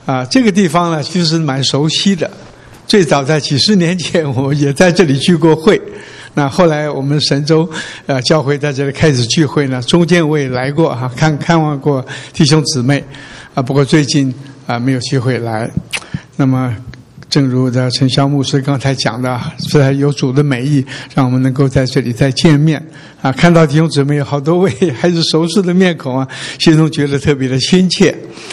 这个地方呢其实蛮熟悉的，最早在几十年前我也在这里聚过会。那后来我们神州教会在这里开始聚会呢，中间我也来过看望过弟兄姊妹不过最近没有机会来。那么正如的陈肖牧师刚才讲的，实在有主的美意，让我们能够在这里再见面看到弟兄姊妹有好多位还是熟悉的面孔心中觉得特别的亲切。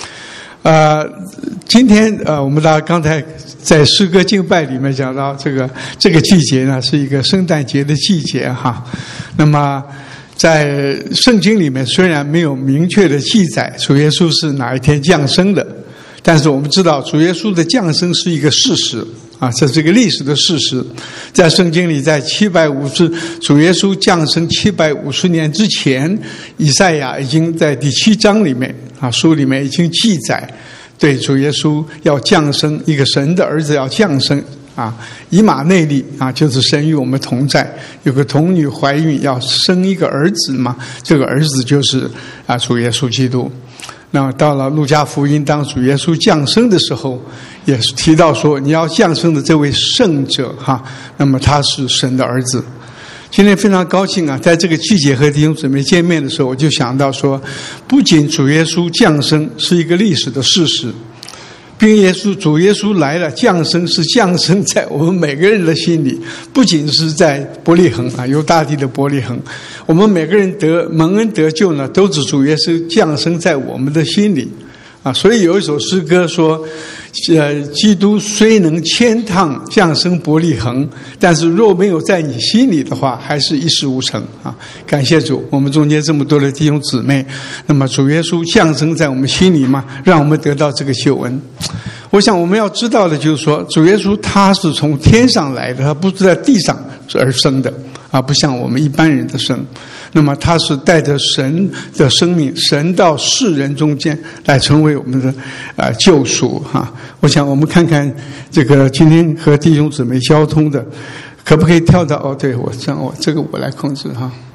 今天我们大家刚才在诗歌敬拜里面讲到这个季节呢是一个圣诞节的季节那么在圣经里面虽然没有明确的记载主耶稣是哪一天降生的，但是我们知道主耶稣的降生是一个事实这是一个历史的事实。在圣经里，在主耶稣降生750年之前，以赛亚已经在第7章里面书里面已经记载对主耶稣要降生，一个神的儿子要降生以马内利就是神与我们同在，有个童女怀孕要生一个儿子嘛，这个儿子就是主耶稣基督。那么到了路加福音，当主耶稣降生的时候，也是提到说你要降生的这位圣者那么他是神的儿子。今天非常高兴在这个季节和弟兄姊妹见面的时候，我就想到说，不仅主耶稣降生是一个历史的事实，并主耶稣来了，降生是降生在我们每个人的心里，不仅是在伯利恒犹大地的伯利恒，我们每个人蒙恩得救呢，都是主耶稣降生在我们的心里所以有一首诗歌说基督虽能千趟降生伯利恒，但是若没有在你心里的话，还是一事无成感谢主，我们中间这么多的弟兄姊妹，那么主耶稣降生在我们心里嘛，让我们得到这个救恩。我想我们要知道的就是说，主耶稣他是从天上来的，他不是在地上而生的不像我们一般人的生。那么他是带着神的生命，神到世人中间来成为我们的救赎我想我们看看这个今天和弟兄姊妹交通的，可不可以跳到对，这个我来控制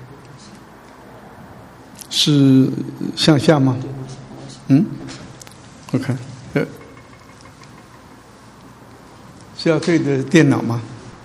是向下吗？OK， 是要对着电脑吗？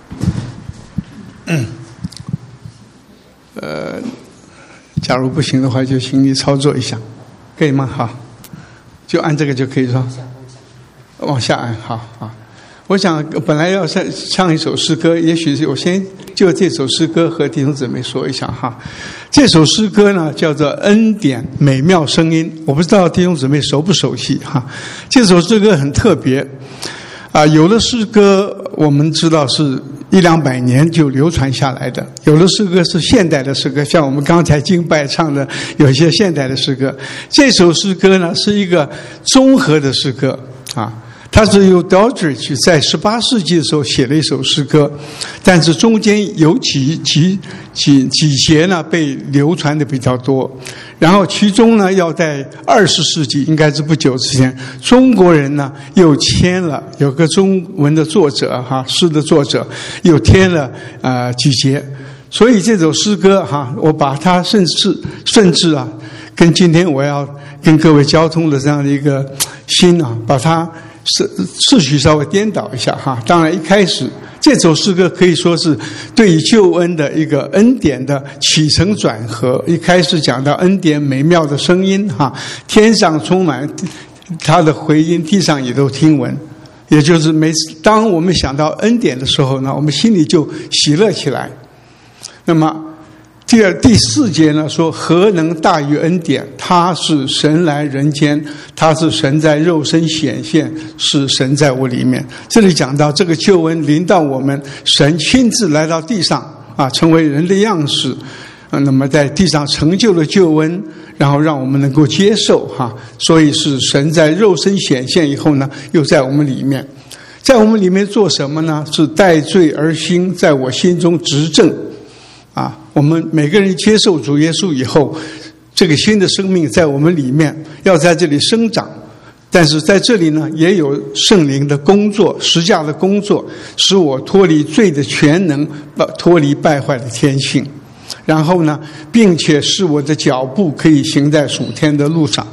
假如不行的话，就请你操作一下，可以吗？好，就按这个就可以说，往下按。好。我想本来要唱一首诗歌，也许我先就这首诗歌和弟兄姊妹说一下这首诗歌呢叫做《恩典美妙声音》，我不知道弟兄姊妹熟不熟悉这首诗歌很特别有的诗歌我们知道是100-200年就流传下来的，有的诗歌是现代的诗歌，像我们刚才敬拜唱的有一些现代的诗歌。这首诗歌呢是一个综合的诗歌它是由 Doddridge 在18世纪的时候写了一首诗歌，但是中间有几节呢被流传的比较多，然后其中呢要在20世纪，应该是不久之前，中国人呢又添了，有个中文的作者诗的作者又添了几节，所以这首诗歌我把它甚至跟今天我要跟各位交通的这样的一个心把它次序稍微颠倒一下当然一开始这首诗歌可以说是对于救恩的一个恩典的起承转合，一开始讲到恩典美妙的声音天上充满他的回音，地上也都听闻，也就是每次当我们想到恩典的时候呢，我们心里就喜乐起来。那么第4节呢说，何能大于恩典？他是神来人间，他是神在肉身显现，是神在我里面。这里讲到这个救恩临到我们，神亲自来到地上成为人的样式那么在地上成就了救恩，然后让我们能够接受所以是神在肉身显现以后呢，又在我们里面，在我们里面做什么呢？是代罪而兴，在我心中执政我们每个人接受主耶稣以后，这个新的生命在我们里面要在这里生长，但是在这里呢也有圣灵的工作，十架的工作，使我脱离罪的全能，脱离败坏的天性，然后呢并且使我的脚步可以行在属天的路上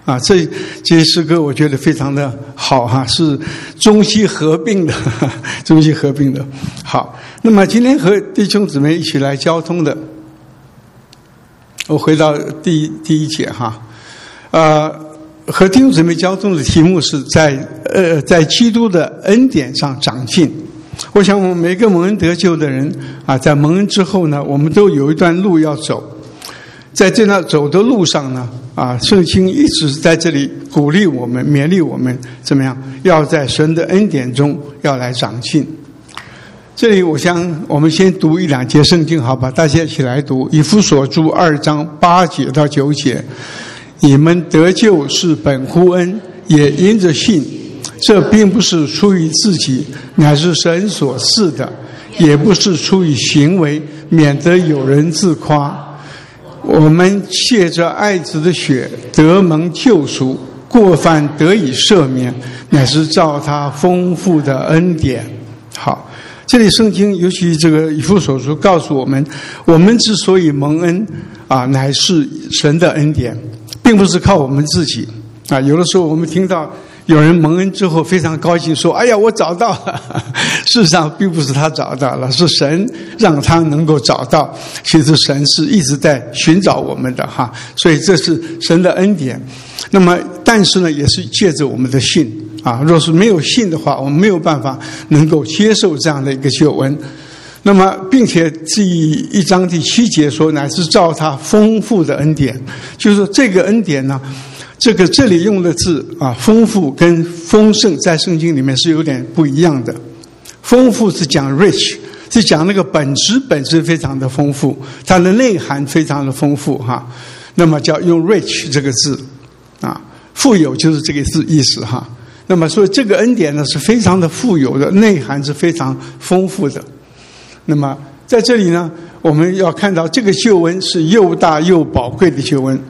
啊，这些诗歌我觉得非常的好哈，是中西合并的，中西合并的。好，那么今天和弟兄姊妹一起来交通的，我回到第一节哈，和弟兄姊妹交通的题目是在基督的恩典上长进。我想我们每个蒙恩得救的人啊，在蒙恩之后呢，我们都有一段路要走。在这条走的路上呢，圣经一直在这里鼓励我们、勉励我们，怎么样？要在神的恩典中要来长进。这里我想我们先读1-2节圣经，好吧？大家一起来读以弗所书2章8节到9节。你们得救是本乎恩，也因着信。这并不是出于自己，乃是神所赐的；也不是出于行为，免得有人自夸。我们借着爱子的血得蒙救赎，过犯得以赦免，乃是照他丰富的恩典。好，这里圣经尤其这个以弗所书告诉我们，我们之所以蒙恩乃是神的恩典，并不是靠我们自己啊。有的时候我们听到有人蒙恩之后非常高兴说，哎呀我找到了，事实上并不是他找到了，是神让他能够找到。其实神是一直在寻找我们的哈，所以这是神的恩典。那么但是呢，也是借着我们的信啊，若是没有信的话，我们没有办法能够接受这样的一个救恩。那么并且第1章第7节说，乃是照他丰富的恩典，就是说这个恩典呢，这里用的字丰富跟丰盛在圣经里面是有点不一样的。丰富是讲 rich， 是讲那个本质非常的丰富，它的内涵非常的丰富哈。那么叫用 rich 这个字富有就是这个字意思哈。那么所以这个恩典呢是非常的富有的，内涵是非常丰富的。那么在这里呢，我们要看到这个救恩是又大又宝贵的救恩。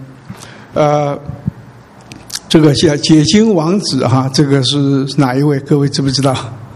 这个解经王子哈，这个是哪一位？各位知不知道？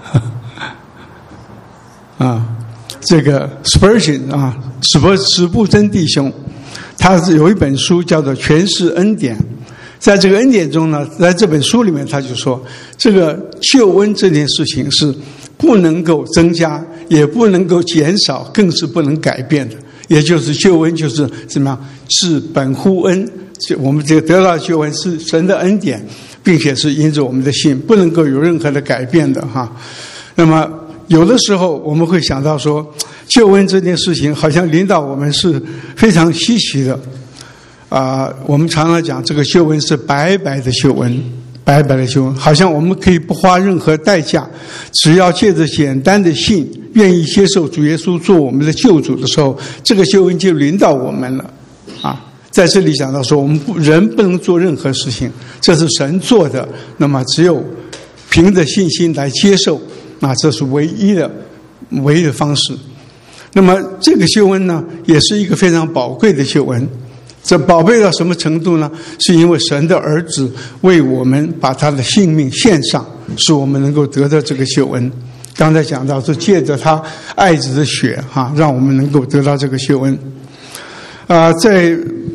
这个 Spurgeon 史布真弟兄，他有一本书叫做《诠释恩典》。在这个恩典中呢，在这本书里面他就说，这个救恩这件事情是不能够增加，也不能够减少，更是不能改变的。也就是救恩就是怎么样？是本乎恩。我们这个得到的救恩是神的恩典，并且是因着我们的信，不能够有任何的改变的哈。那么有的时候我们会想到说，救恩这件事情好像临到我们是非常稀奇的我们常常讲这个救恩是白白的救恩，白白的救恩，好像我们可以不花任何代价，只要借着简单的信，愿意接受主耶稣做我们的救主的时候，这个救恩就临到我们了在这里讲到说，我们人不能做任何事情，这是神做的，那么只有凭着信心来接受，这是唯一的方式。那么这个救恩呢，也是一个非常宝贵的救恩。这宝贝到什么程度呢？是因为神的儿子为我们把他的性命献上，使我们能够得到这个救恩。刚才讲到是借着他爱子的血让我们能够得到这个救恩。在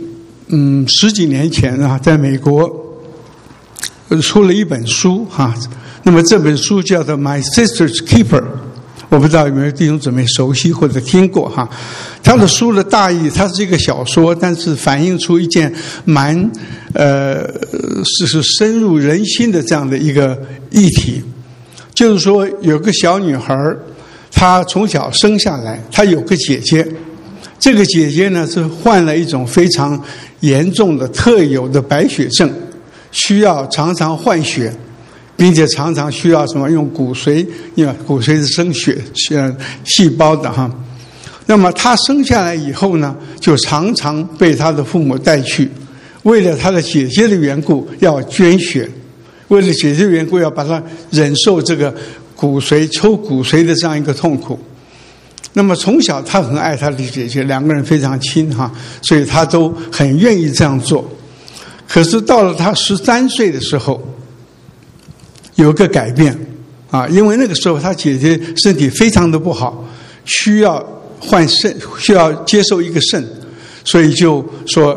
10几年前在美国出了一本书那么这本书叫做 My Sister's Keeper， 我不知道有没有弟兄姊妹熟悉或者听过他的书的大意，它是一个小说，但是反映出一件蛮是深入人心的这样的一个议题。就是说有个小女孩，她从小生下来，她有个姐姐，这个姐姐呢是患了一种非常严重的特有的白血症，需要常常换血，并且常常需要什么用骨髓，因为骨髓是生血细胞的那么她生下来以后呢，就常常被她的父母带去，为了她的姐姐的缘故要捐血，为了姐姐的缘故要把她忍受这个抽骨髓的这样一个痛苦。那么从小他很爱他的姐姐，两个人非常亲所以他都很愿意这样做。可是到了他13岁的时候，有个改变因为那个时候他姐姐身体非常的不好，需要换肾，需要接受一个肾，所以就说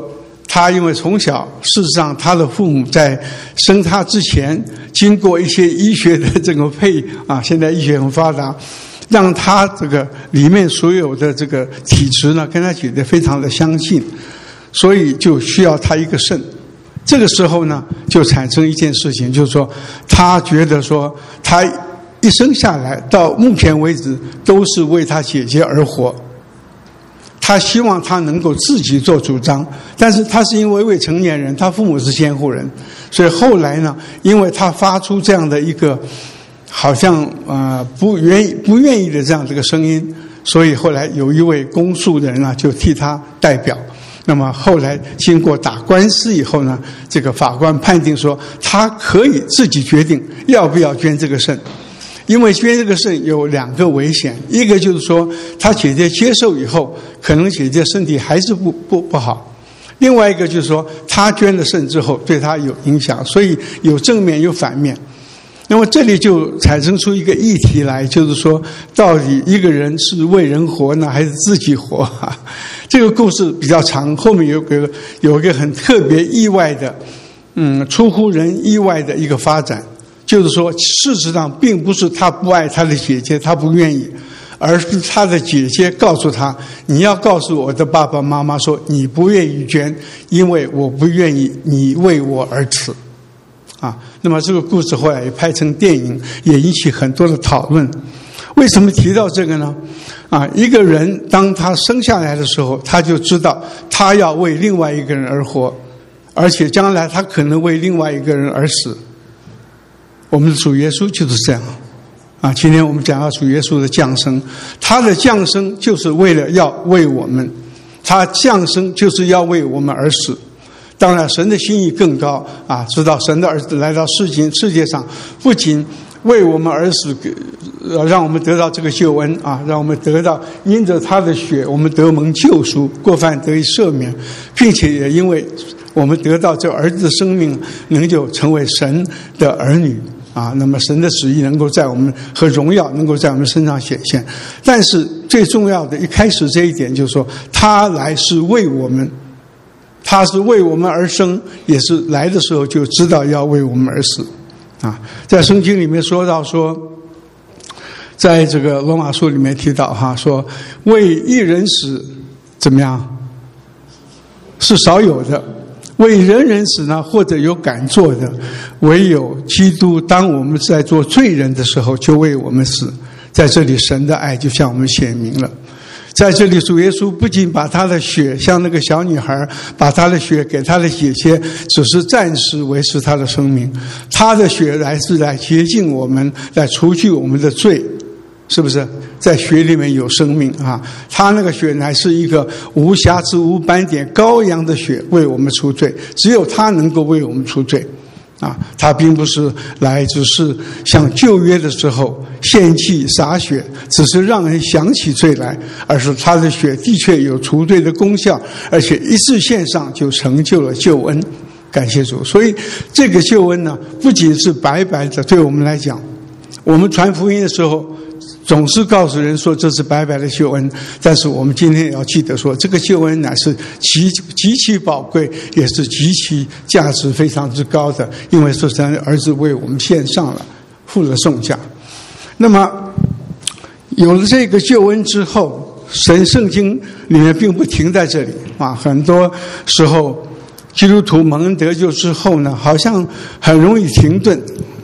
他因为从小，事实上他的父母在生他之前，经过一些医学的这个现在医学很发达，让他这个里面所有的这个体质呢，跟他姐姐非常的相近，所以就需要他一个肾。这个时候呢，就产生一件事情，就是说，他觉得说，他一生下来到目前为止都是为他姐姐而活。他希望他能够自己做主张，但是他是因为未成年人，他父母是监护人，所以后来呢，因为他发出这样的一个好像不愿意的这样这个声音，所以后来有一位公诉的人呢就替他代表。那么后来经过打官司以后呢，这个法官判定说他可以自己决定要不要捐这个肾。因为捐这个肾有2个危险，一个就是说他姐姐接受以后，可能姐姐身体还是不好；另外一个就是说他捐了肾之后对他有影响，所以有正面有反面。那么这里就产生出一个议题来，就是说到底一个人是为人活呢，还是自己活？这个故事比较长，后面有一个很特别意外的，出乎人意外的一个发展。就是说，事实上并不是他不爱他的姐姐，他不愿意，而是他的姐姐告诉他：“你要告诉我的爸爸妈妈说，你不愿意捐，因为我不愿意你为我而死。”那么这个故事后来也拍成电影，也引起很多的讨论。为什么提到这个呢？一个人当他生下来的时候，他就知道他要为另外一个人而活，而且将来他可能为另外一个人而死。我们的主耶稣就是这样今天我们讲到主耶稣的降生，他的降生就是为了要为我们，他降生就是要为我们而死。当然神的心意更高知道神的儿子来到世界上，不仅为我们而死，让我们得到这个救恩让我们得到因着他的血我们得蒙救赎，过犯得以赦免，并且也因为我们得到这儿子的生命，能够成为神的儿女那么神的旨意能够在我们和荣耀能够在我们身上显现。但是最重要的一开始这一点就是说，他来是为我们，他是为我们而生，也是来的时候就知道要为我们而死在圣经里面说到说，在这个罗马书里面提到说为一人死怎么样是少有的，为人人死呢，或者有敢做的，唯有基督当我们在做罪人的时候就为我们死。在这里神的爱就向我们显明了。在这里主耶稣不仅把他的血，像那个小女孩把他的血给他的姐姐，只是暂时维持他的生命，他的血是来洁净我们，来除去我们的罪，是不是？在血里面有生命他那个血乃是一个无瑕疵无斑点羔羊的血，为我们除罪，只有他能够为我们除罪他并不是来只是像旧约的时候献祭洒血，只是让人想起罪来，而是他的血的确有除罪的功效，而且一次献上就成就了救恩。感谢主。所以这个救恩呢，不仅是白白的，对我们来讲，我们传福音的时候总是告诉人说这是白白的救恩，但是我们今天也要记得说，这个救恩乃是极其宝贵，也是极其价值非常之高的，因为是神儿子为我们献上了，付了重价。那么有了这个救恩之后，圣经里面并不停在这里很多时候基督徒蒙恩得救之后呢，好像很容易停顿。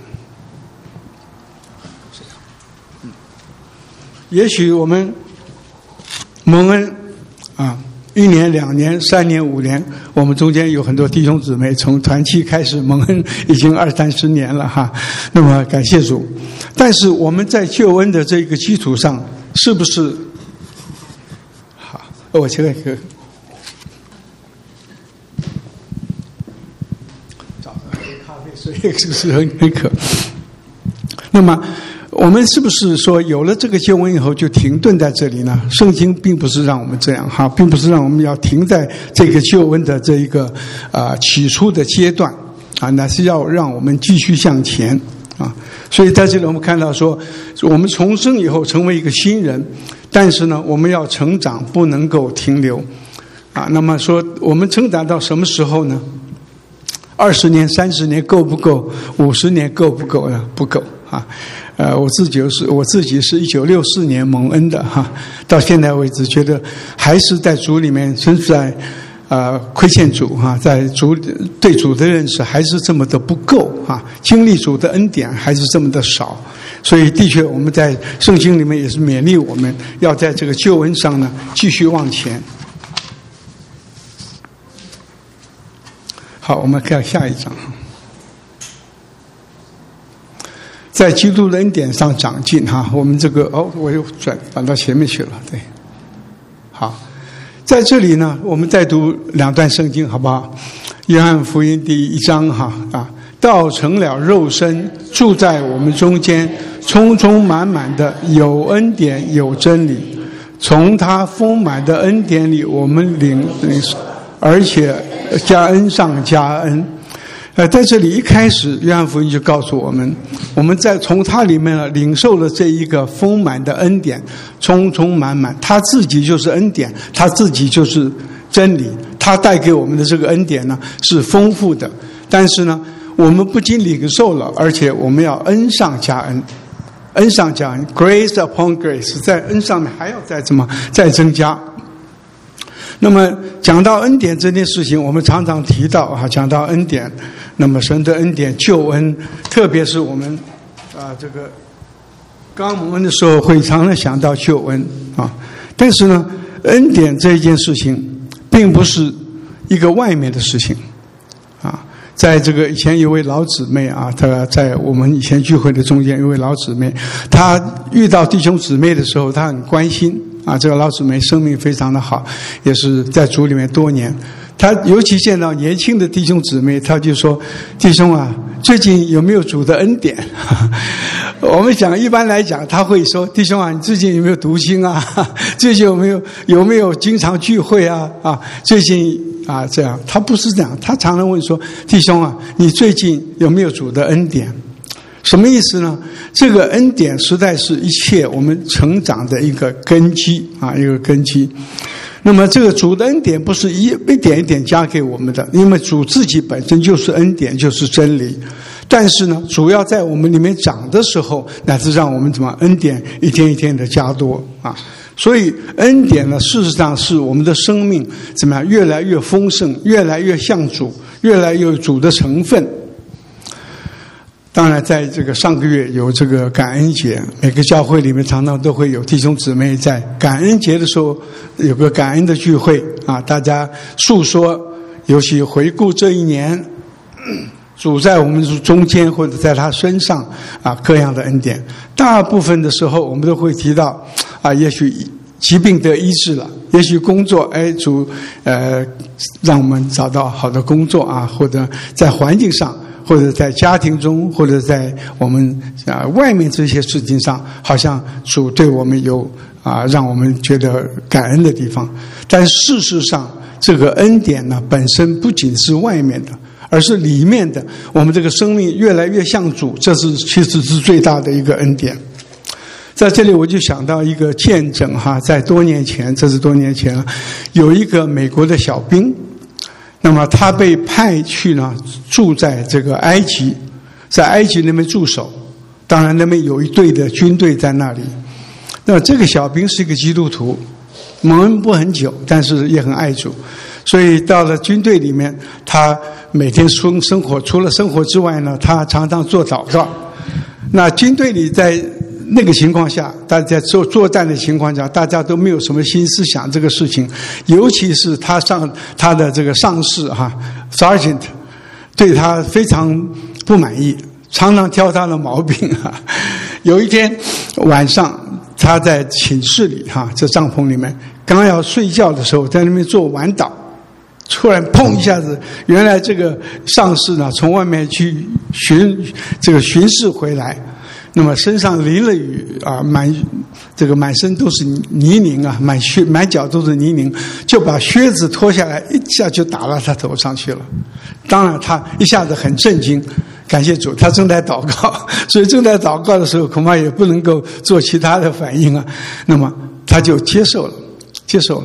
也许我们蒙恩1年2年3年5年，我们中间有很多弟兄姊妹从团契开始蒙恩已经20-30年了那么感谢主。但是我们在救恩的这个基础上，是不是好？我这个找个咖啡水是不是很渴？那么我们是不是说有了这个救恩以后就停顿在这里呢？圣经并不是让我们这样并不是让我们要停在这个救恩的这一个起初的阶段乃是要让我们继续向前所以在这里我们看到说，我们重生以后成为一个新人，但是呢我们要成长，不能够停留那么说我们成长到什么时候呢？20年、30年够不够？50年够不够呢？不够啊！我自己是1964年蒙恩的哈，到现在为止觉得还是在主里面，甚至在亏欠主哈，在主对主的认识还是这么的不够啊，经历主的恩典还是这么的少，所以的确我们在圣经里面也是勉励我们要在这个救恩上呢继续往前。好，我们看下一章，在基督的恩典上长进哈。我们这个我又转到前面去了，对，好，在这里呢，我们再读2段圣经，好不好？约翰福音第1章哈道成了肉身，住在我们中间，充充满满的有恩典有真理，从他丰满的恩典里，我们领而且加恩上加恩。在这里一开始，约翰福音就告诉我们，我们在从他里面领受了这一个丰满的恩典，充充满满，他自己就是恩典，他自己就是真理，他带给我们的这个恩典呢是丰富的。但是呢，我们不仅领受了，而且我们要恩上加恩，恩上加恩 ，grace upon grace， 在恩上面还要再增加。那么讲到恩典这件事情，我们常常提到讲到恩典，那么神的恩典救恩，特别是我们这个刚蒙恩的时候会常常想到救恩但是呢，恩典这一件事情并不是一个外面的事情在这个以前有位老姊妹她在我们以前聚会的中间有位老姊妹，她遇到弟兄姊妹的时候，她很关心这个老姊妹生命非常的好，也是在主里面多年。她尤其见到年轻的弟兄姊妹，她就说：“弟兄最近有没有主的恩典？”我们讲一般来讲，他会说：“弟兄你最近有没有读经最近有没有经常聚会最近这样。”他不是这样，他常常问说：“弟兄你最近有没有主的恩典？”什么意思呢？这个恩典实在是一切我们成长的一个根基一个根基。那么这个主的恩典不是一点一点加给我们的，因为主自己本身就是恩典，就是真理。但是呢，主要在我们里面长的时候，乃是让我们恩典一天一天的加多所以恩典呢，事实上是我们的生命越来越丰盛，越来越像主，越来越有主的成分。当然在这个上个月有这个感恩节，每个教会里面常常都会有弟兄姊妹在感恩节的时候有个感恩的聚会大家诉说，尤其回顾这一年主在我们中间或者在他身上各样的恩典。大部分的时候我们都会提到也许疾病得医治了，也许工作主让我们找到好的工作或者在环境上，或者在家庭中，或者在我们外面这些事情上，好像主对我们有让我们觉得感恩的地方。但事实上这个恩典呢，本身不仅是外面的，而是里面的，我们这个生命越来越像主，这是其实是最大的一个恩典。在这里我就想到一个见证在多年前，这是多年前了，有一个美国的小兵，那么他被派去呢住在这个埃及，在埃及那边驻守，当然那边有一队的军队在那里。那这个小兵是一个基督徒，蒙恩不很久，但是也很爱主，所以到了军队里面，他每天生活，除了生活之外呢，他常常做祷告。那军队里在那个情况下，大家在作战的情况下，大家都没有什么心思想这个事情，尤其是他的这个上士Sergeant 对他非常不满意，常常挑他的毛病有一天晚上，他在寝室里这帐篷里面刚要睡觉的时候，在那边做晚祷，突然砰一下子，原来这个上士呢从外面去巡视回来，那么身上淋了雨满身都是泥泞满脚都是泥泞，就把靴子脱下来，一下就打到他头上去了。当然他一下子很震惊，感谢主，他正在祷告，所以正在祷告的时候恐怕也不能够做其他的反应那么他就接受了。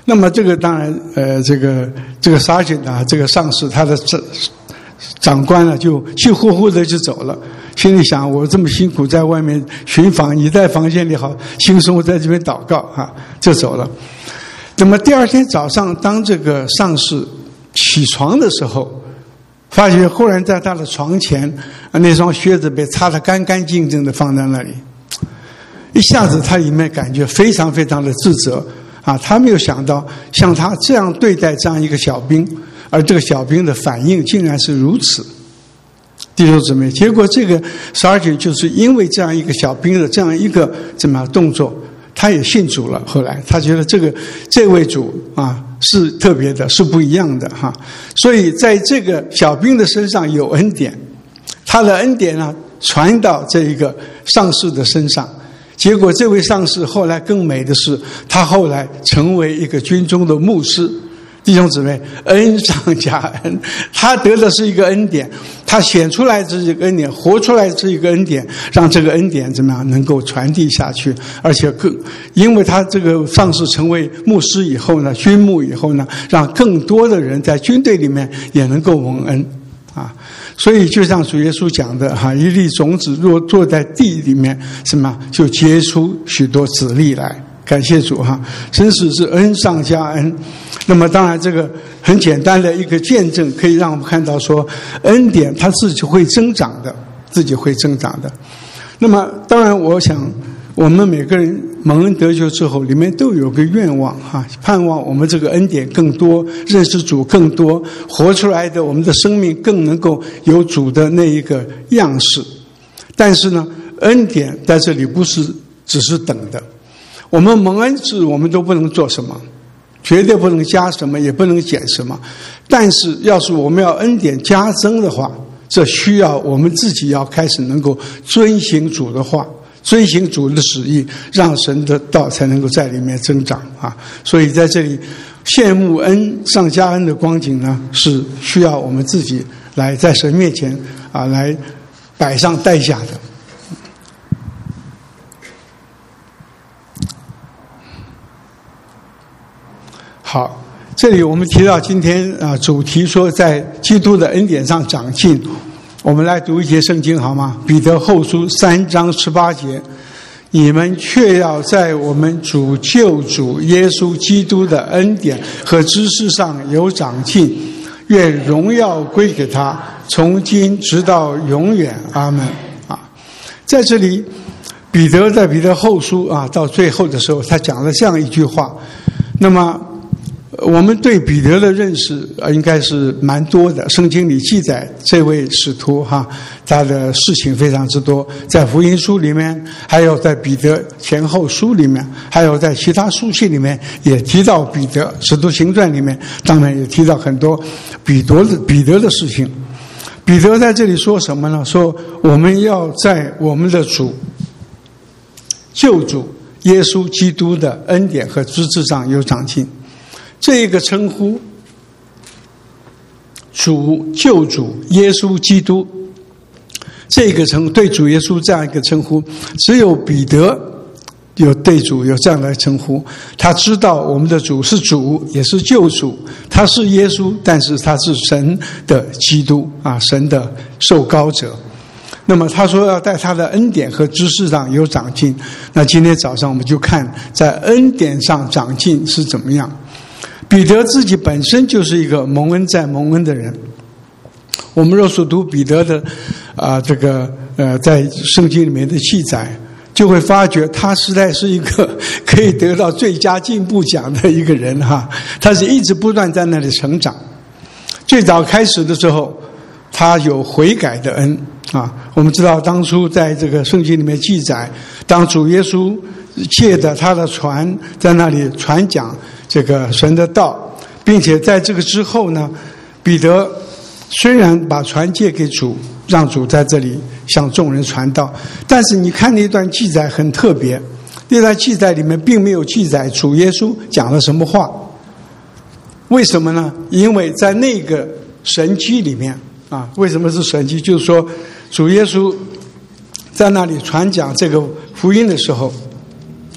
那么这个当然，这个 sergeant 啊，这个上士他的长官呢，就气呼呼的就走了，心里想：我这么辛苦在外面巡防，你在房间里好轻松，在这边祷告啊，就走了。那么第二天早上，当这个上士起床的时候，发觉忽然在他的床前，那双靴子被擦得干干净净的放在那里，一下子他里面感觉非常非常的自责啊！他没有想到像他这样对待这样一个小兵，而这个小兵的反应竟然是如此。弟兄姊妹，结果这个 sergeant 就是因为这样一个小兵的这样一个怎么样动作，他也信主了。后来他觉得这位主啊是特别的，是不一样的哈。所以在这个小兵的身上有恩典，他的恩典呢传到这一个上士的身上。结果这位上士后来更美的是，他后来成为一个军中的牧师。弟兄姊妹，恩上加恩，他得的是一个恩典，他显出来这一个恩典，活出来这一个恩典，让这个恩典怎么样能够传递下去，而且因为他这个上士成为牧师以后呢，军牧以后呢，让更多的人在军队里面也能够蒙恩啊。所以就像主耶稣讲的哈，一粒种子若坐在地里面，什么就结出许多子粒来。感谢主哈，真是恩上加恩。那么当然这个很简单的一个见证，可以让我们看到说，恩典它自己会增长的，自己会增长的。那么当然我想我们每个人蒙恩得救之后，里面都有个愿望哈，盼望我们这个恩典更多，认识主更多，活出来的我们的生命更能够有主的那一个样式。但是呢，恩典在这里不是只是等的，我们蒙恩是我们都不能做什么，绝对不能加什么，也不能减什么。但是要是我们要恩典加增的话，这需要我们自己要开始能够遵行主的话，遵行主的旨意，让神的道才能够在里面增长啊！所以在这里羡慕恩上加恩的光景呢，是需要我们自己来在神面前啊来摆上代价的。好，这里我们提到今天主题说在基督的恩典上长进，我们来读一节圣经好吗？彼得后书3章18节，你们却要在我们主救主耶稣基督的恩典和知识上有长进，愿荣耀归给他，从今直到永远，阿们。在这里彼得在彼得后书到最后的时候，他讲了这样一句话。那么我们对彼得的认识应该是蛮多的，圣经里记载这位使徒他的事情非常之多，在福音书里面，还有在彼得前后书里面，还有在其他书信里面也提到彼得，使徒行传里面当然也提到很多彼得的事情。彼得在这里说什么呢？说我们要在我们的主救主耶稣基督的恩典和知识上有长进。这个称呼，主救主耶稣基督，这个对主耶稣这样一个称呼，只有彼得有对主有这样的称呼。他知道我们的主是主，也是救主，他是耶稣，但是他是神的基督神的受膏者。那么他说要在他的恩典和知识上有长进。那今天早上我们就看在恩典上长进是怎么样。彼得自己本身就是一个蒙恩再蒙恩的人。我们若是读彼得的在圣经里面的记载，就会发觉他实在是一个可以得到最佳进步奖的一个人他是一直不断在那里成长。最早开始的时候，他有悔改的恩我们知道当初在这个圣经里面记载，当主耶稣借着他的船在那里传讲这个神的道，并且在这个之后呢，彼得虽然把船借给主，让主在这里向众人传道，但是你看那段记载很特别，那段记载里面并没有记载主耶稣讲了什么话。为什么呢？因为在那个神迹里面为什么是神迹？就是说主耶稣在那里传讲这个福音的时候，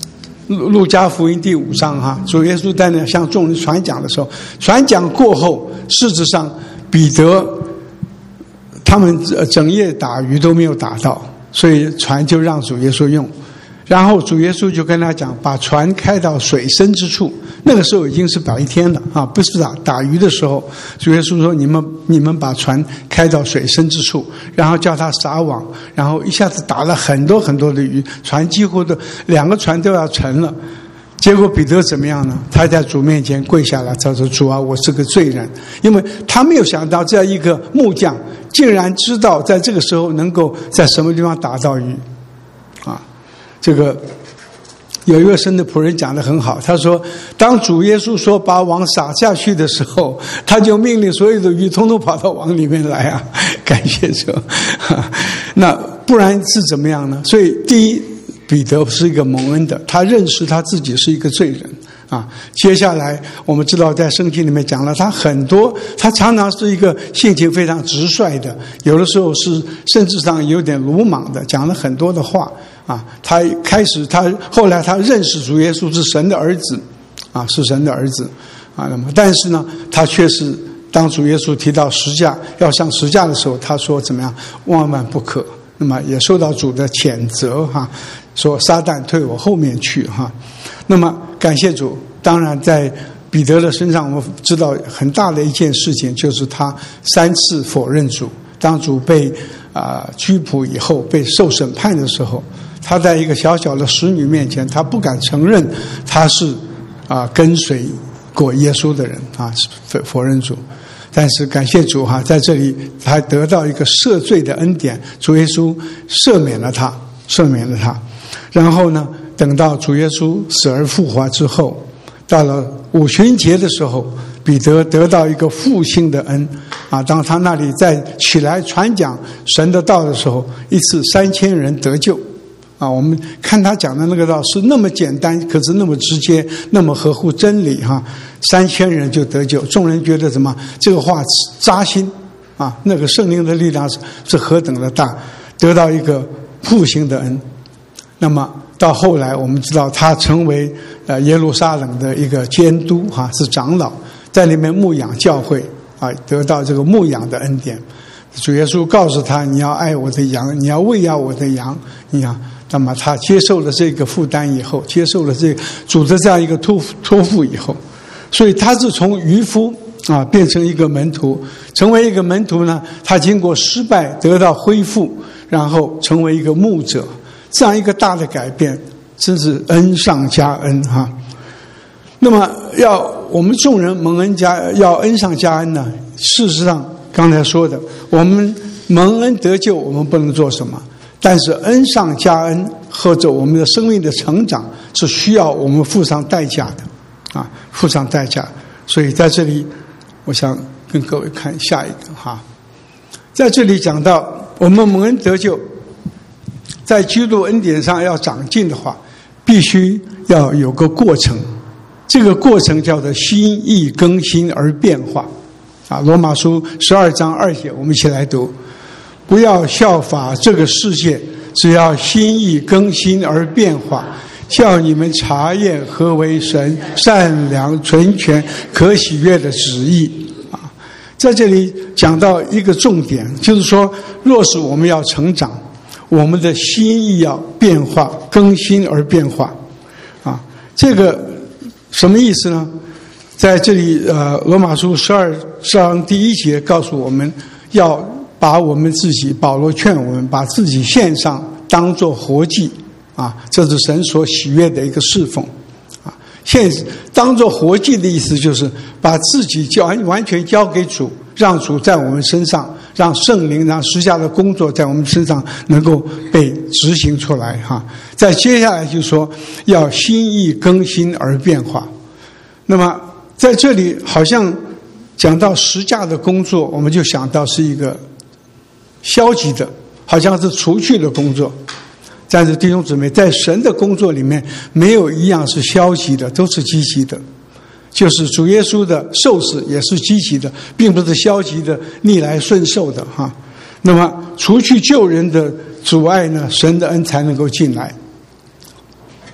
路加福音第5章哈，主耶稣在那向众人传讲的时候，传讲过后，事实上彼得他们整夜打鱼都没有打到，所以船就让主耶稣用。然后主耶稣就跟他讲，把船开到水深之处。那个时候已经是白天了啊，不是打鱼的时候。主耶稣说：“你们把船开到水深之处，然后叫他撒网，然后一下子打了很多很多的鱼，船几乎都2个船都要沉了。”结果彼得怎么样呢？他在主面前跪下来，他说：“主啊，我是个罪人。”因为他没有想到这样一个木匠竟然知道在这个时候能够在什么地方打到鱼啊。这个有一位神的仆人讲得很好，他说当主耶稣说把网撒下去的时候，他就命令所有的鱼通通跑到网里面来啊，感谢主。那不然是怎么样呢？所以第一，彼得是一个蒙恩的，他认识他自己是一个罪人啊。接下来我们知道在圣经里面讲了他很多，他常常是一个性情非常直率的，有的时候是甚至上有点鲁莽的，讲了很多的话啊。后来他认识主耶稣是神的儿子啊，是神的儿子啊。那么但是呢，他却是当主耶稣提到十架要上十架的时候，他说怎么样，万万不可。那么也受到主的谴责哈，说撒旦退我后面去哈。那么感谢主，当然在彼得的身上我们知道很大的一件事情，就是他3次否认主。当主被拘捕以后，被受审判的时候，他在一个小小的使女面前，他不敢承认他是跟随过耶稣的人啊，否认主。但是感谢主哈，在这里他得到一个赦罪的恩典，主耶稣赦免了他。然后呢，等到主耶稣死而复活之后，到了五旬节的时候，彼得得到一个复兴的恩啊。当他那里再起来传讲神的道的时候，一次3000人得救啊。我们看他讲的那个道是那么简单，可是那么直接，那么合乎真理哈。3000人就得救，众人觉得什么？这个话扎心啊！那个圣灵的力量是何等的大，得到一个复兴的恩。那么到后来，我们知道他成为耶路撒冷的一个监督哈，是长老，在里面牧养教会啊，得到这个牧养的恩典。主耶稣告诉他：“你要爱我的羊，你要喂养我的羊。”你看，那么他接受了这个负担以后，接受了这个主的这样一个托付以后。所以他是从渔夫变成一个门徒，成为一个门徒呢，他经过失败得到恢复，然后成为一个牧者，这样一个大的改变，真是恩上加恩哈。那么要我们众人蒙恩要恩上加恩呢？事实上刚才说的，我们蒙恩得救，我们不能做什么，但是恩上加恩或者我们的生命的成长是需要我们付上代价的。付上代价。所以在这里我想跟各位看下一个哈，在这里讲到我们蒙恩得救，在基督恩典上要长进的话，必须要有个过程，这个过程叫做心意更新而变化罗马书12章2节，我们一起来读：不要效法这个世界，只要心意更新而变化，叫你们查验何为神善良纯全可喜悦的旨意在这里讲到一个重点，就是说若是我们要成长，我们的心意要变化，更新而变化这个什么意思呢？在这里罗马书12章第1节告诉我们，要把我们自己，保罗劝我们把自己献上，当作活祭这是神所喜悦的一个侍奉当作活祭的意思就是把自己完全交给主，让主在我们身上，让圣灵，让十架的工作在我们身上能够被执行出来再接下来就说要心意更新而变化。那么在这里好像讲到十架的工作，我们就想到是一个消极的，好像是除去的工作。但是弟兄姊妹，在神的工作里面没有一样是消极的，都是积极的。就是主耶稣的受死也是积极的，并不是消极的逆来顺受的那么除去救人的阻碍呢，神的恩才能够进来。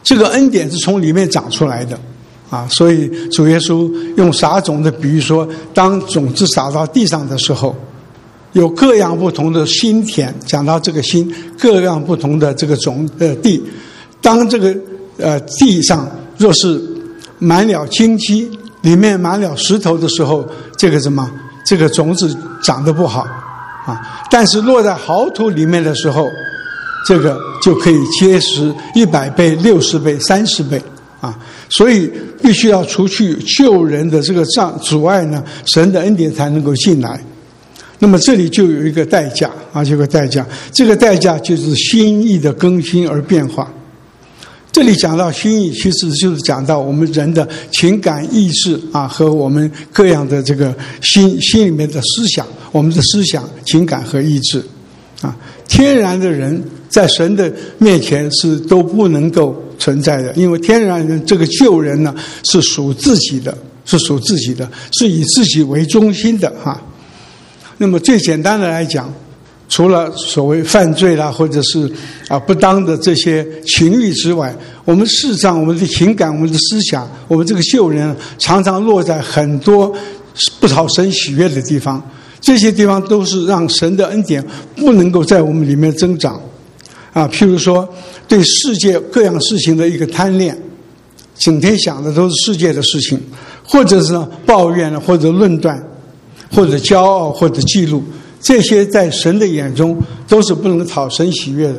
这个恩典是从里面长出来的啊。所以主耶稣用撒种的比喻说，当种子撒到地上的时候，有各样不同的心田，讲到这个心，各样不同的这个地，当这个地上若是满了荆棘，里面满了石头的时候，这个种子长得不好啊。但是落在好土里面的时候，这个就可以结实100倍、60倍、30倍啊。所以必须要除去救人的这个阻碍呢，神的恩典才能够进来。那么这里就有一个代价啊，这个代价就是心意的更新而变化。这里讲到心意，其实就是讲到我们人的情感意志啊，和我们各样的这个心里面的思想，我们的思想、情感和意志啊。天然的人在神的面前是都不能够存在的，因为天然人这个救人呢是属自己的，是以自己为中心的哈。那么最简单的来讲，除了所谓犯罪啦，或者是不当的这些情欲之外，我们事实上我们的情感、我们的思想、我们这个救人常常落在很多不讨神喜悦的地方，这些地方都是让神的恩典不能够在我们里面增长啊。譬如说对世界各样事情的一个贪恋，整天想的都是世界的事情，或者是抱怨或者论断，或者骄傲，或者嫉妒，这些在神的眼中都是不能讨神喜悦的。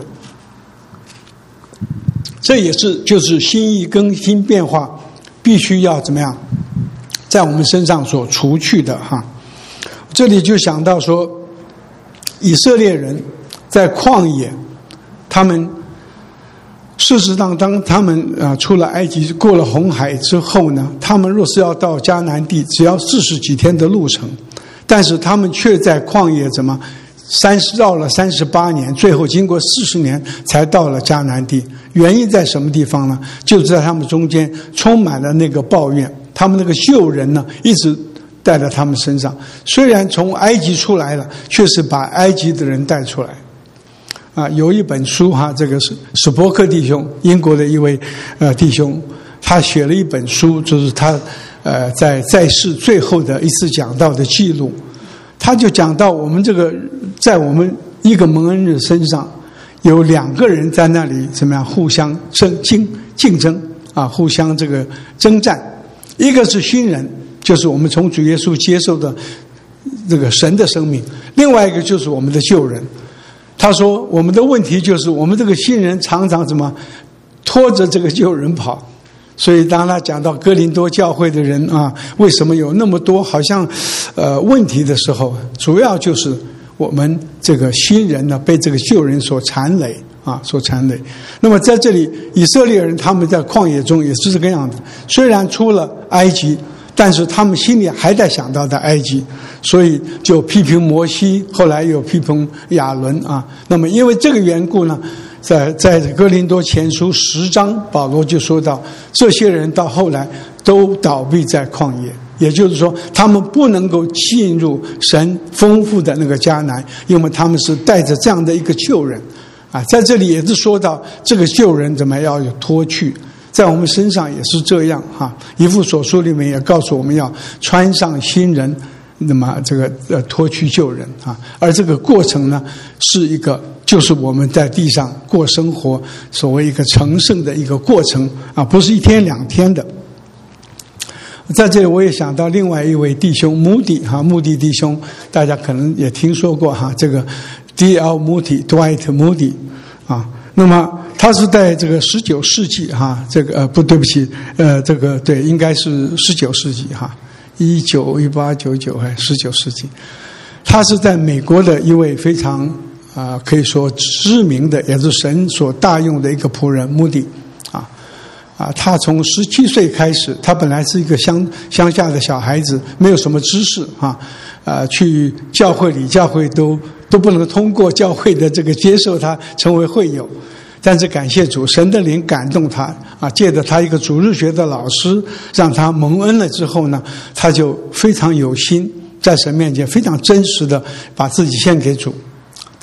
这也是就是心意更新变化必须要怎么样在我们身上所除去的哈。这里就想到说，以色列人在旷野，他们事实上当他们出了埃及，过了红海之后呢，他们若是要到迦南地，只要40几天的路程，但是他们却在旷野绕了38年，最后经过40年才到了迦南地。原因在什么地方呢？就是在他们中间充满了那个抱怨，他们那个救人呢一直带在他们身上，虽然从埃及出来了，却是把埃及的人带出来啊。有一本书哈，这个是史伯克弟兄，英国的一位弟兄，他写了一本书，就是他在世最后的一次讲道的记录。他就讲到我们这个在我们一个蒙恩人身上有2个人在那里怎么样互相竞争啊，互相这个征战。一个是新人，就是我们从主耶稣接受的这个神的生命；另外一个就是我们的旧人。他说我们的问题就是我们这个新人常常拖着这个旧人跑。所以当他讲到哥林多教会的人啊，为什么有那么多好像问题的时候，主要就是我们这个新人呢被这个旧人所缠累。那么在这里以色列人他们在旷野中也是这个样子，虽然出了埃及，但是他们心里还在想到的埃及，所以就批评摩西，后来又批评亚伦啊。那么因为这个缘故呢，在哥林多前书10章，保罗就说到，这些人到后来都倒闭在旷野，也就是说他们不能够进入神丰富的那个迦南，因为他们是带着这样的一个旧人啊。在这里也是说到这个旧人怎么要有脱去，在我们身上也是这样哈。以弗所书里面也告诉我们要穿上新人，那么这个脱去旧人啊。而这个过程呢，是一个就是我们在地上过生活所谓一个成圣的一个过程啊，不是1天2天的。在这里我也想到另外一位弟兄穆迪哈，穆迪弟兄大家可能也听说过哈，这个 D.L. Moody Dwight Moody 啊。那么他是在这个19世纪哈，这个对不起，这个对，应该是19世纪哈，1899还19世纪。他是在美国的一位非常可以说知名的，也是神所大用的一个仆人穆迪他从17岁开始，他本来是一个乡下的小孩子，没有什么知识去教会里，教会都不能通过教会的这个接受他成为会友。但是感谢主，神的灵感动他借着他一个主日学的老师让他蒙恩了之后呢，他就非常有心在神面前非常真实的把自己献给主。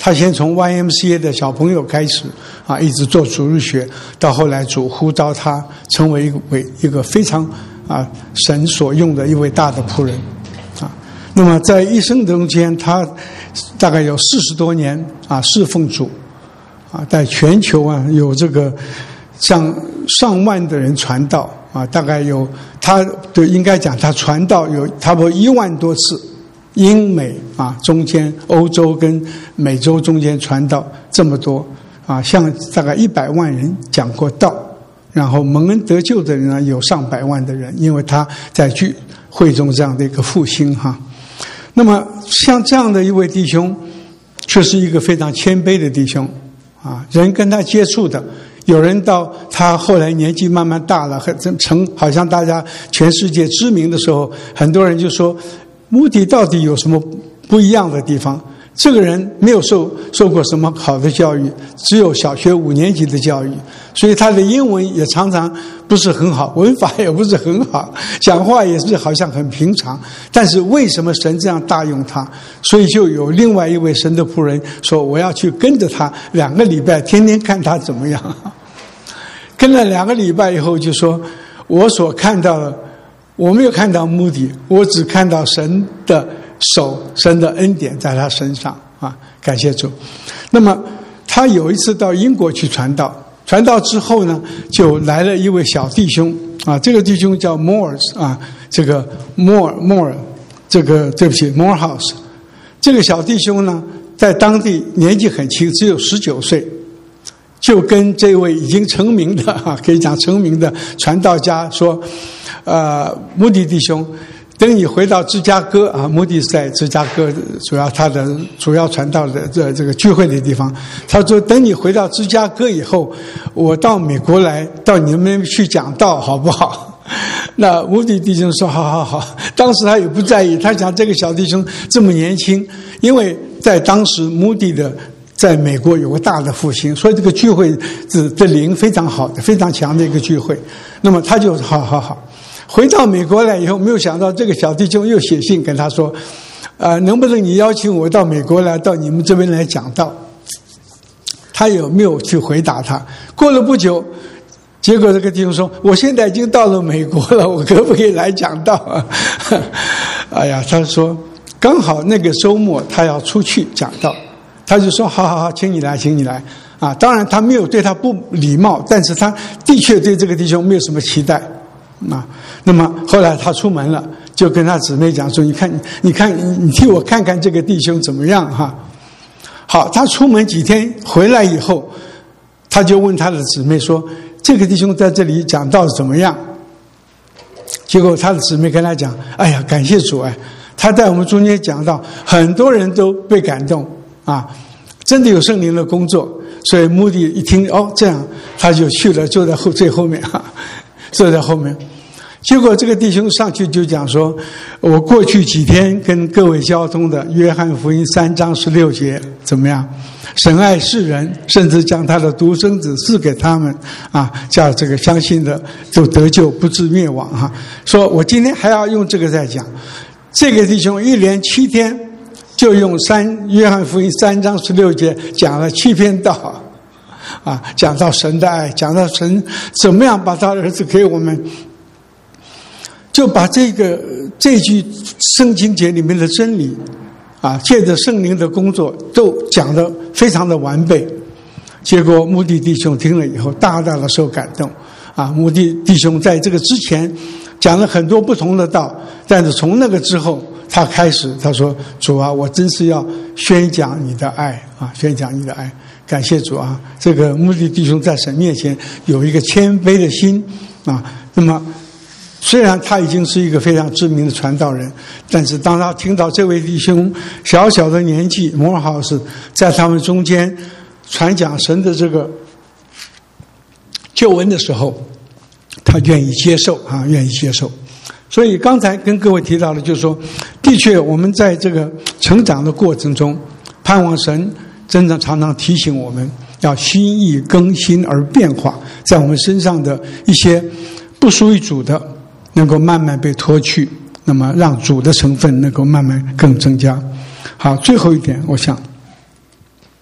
他先从 YMCA 的小朋友开始啊，一直做主日学，到后来主呼召他成为一个非常神所用的一位大的仆人啊。那么在一生中间，他大概有40多年侍奉主啊，在全球有这个上万的人传道啊，大概有应该讲他传道有差不多1万多次。英美中间欧洲跟美洲中间传道这么多向大概100万人讲过道，然后蒙恩得救的人呢有上百万的人，因为他在聚会中这样的一个复兴那么像这样的一位弟兄，却是一个非常谦卑的弟兄人跟他接触的，有人到他后来年纪慢慢大了，好像大家全世界知名的时候，很多人就说穆迪到底有什么不一样的地方？这个人没有受过什么好的教育，只有小学5年级的教育，所以他的英文也常常不是很好，文法也不是很好，讲话也是好像很平常。但是为什么神这样大用他？所以就有另外一位神的仆人说，我要去跟着他2个礼拜，天天看他怎么样。跟了2个礼拜以后，就说我所看到的，我没有看到目的，我只看到神的手，神的恩典在他身上感谢主。那么他有一次到英国去传道，传道之后呢，就来了一位小弟兄这个弟兄叫 Moores 这个 Moore 这个对不起 Morehouse 这个小弟兄呢，在当地年纪很轻，只有19岁，就跟这位已经成名的可以讲成名的传道家说穆迪弟兄，等你回到芝加哥穆迪是在芝加哥他的主要传道的这个聚会的地方，他说等你回到芝加哥以后，我到美国来到你们去讲道好不好？那穆迪弟兄说好。当时他也不在意，他讲这个小弟兄这么年轻，因为在当时穆迪的在美国有个大的复兴，所以这个聚会的灵非常好的，非常强的一个聚会。那么他就好。回到美国来以后，没有想到这个小弟兄又写信跟他说能不能你邀请我到美国来，到你们这边来讲道？他有没有去回答他？过了不久，结果这个弟兄说，我现在已经到了美国了，我可不可以来讲道哎呀，他说刚好那个周末他要出去讲道，他就说好，请你来当然他没有对他不礼貌，但是他的确对这个弟兄没有什么期待那么后来他出门了，就跟他姊妹讲说，你看你替我看看这个弟兄怎么样好，他出门几天回来以后，他就问他的姊妹说，这个弟兄在这里讲道怎么样？结果他的姊妹跟他讲，哎呀，感谢主他在我们中间讲道，很多人都被感动真的有圣灵的工作。所以穆迪一听这样，他就去了，坐在最后面坐在后面。结果这个弟兄上去就讲说，我过去几天跟各位交通的约翰福音3章16节怎么样？神爱世人，甚至将他的独生子赐给他们叫这个相信的就得救，不至灭亡说我今天还要用这个再讲。这个弟兄一连7天就用约翰福音3章16节讲了7篇道讲到神的爱，讲到神怎么样把他的儿子给我们，就把这句圣经节里面的真理借着圣灵的工作都讲得非常的完备。结果穆迪弟兄听了以后大大的受感动穆迪弟兄在这个之前讲了很多不同的道，但是从那个之后他开始他说，主我真是要宣讲你的爱宣讲你的爱。感谢主这个穆迪弟兄在神面前有一个谦卑的心那么虽然他已经是一个非常知名的传道人，但是当他听到这位弟兄小小的年纪摩尔豪斯在他们中间传讲神的这个救恩的时候，他愿意接受愿意接受。所以刚才跟各位提到的就是说，的确我们在这个成长的过程中，盼望神真的常常提醒我们要心意更新而变化，在我们身上的一些不属于主的能够慢慢被脱去，那么让主的成分能够慢慢更增加。好，最后一点我想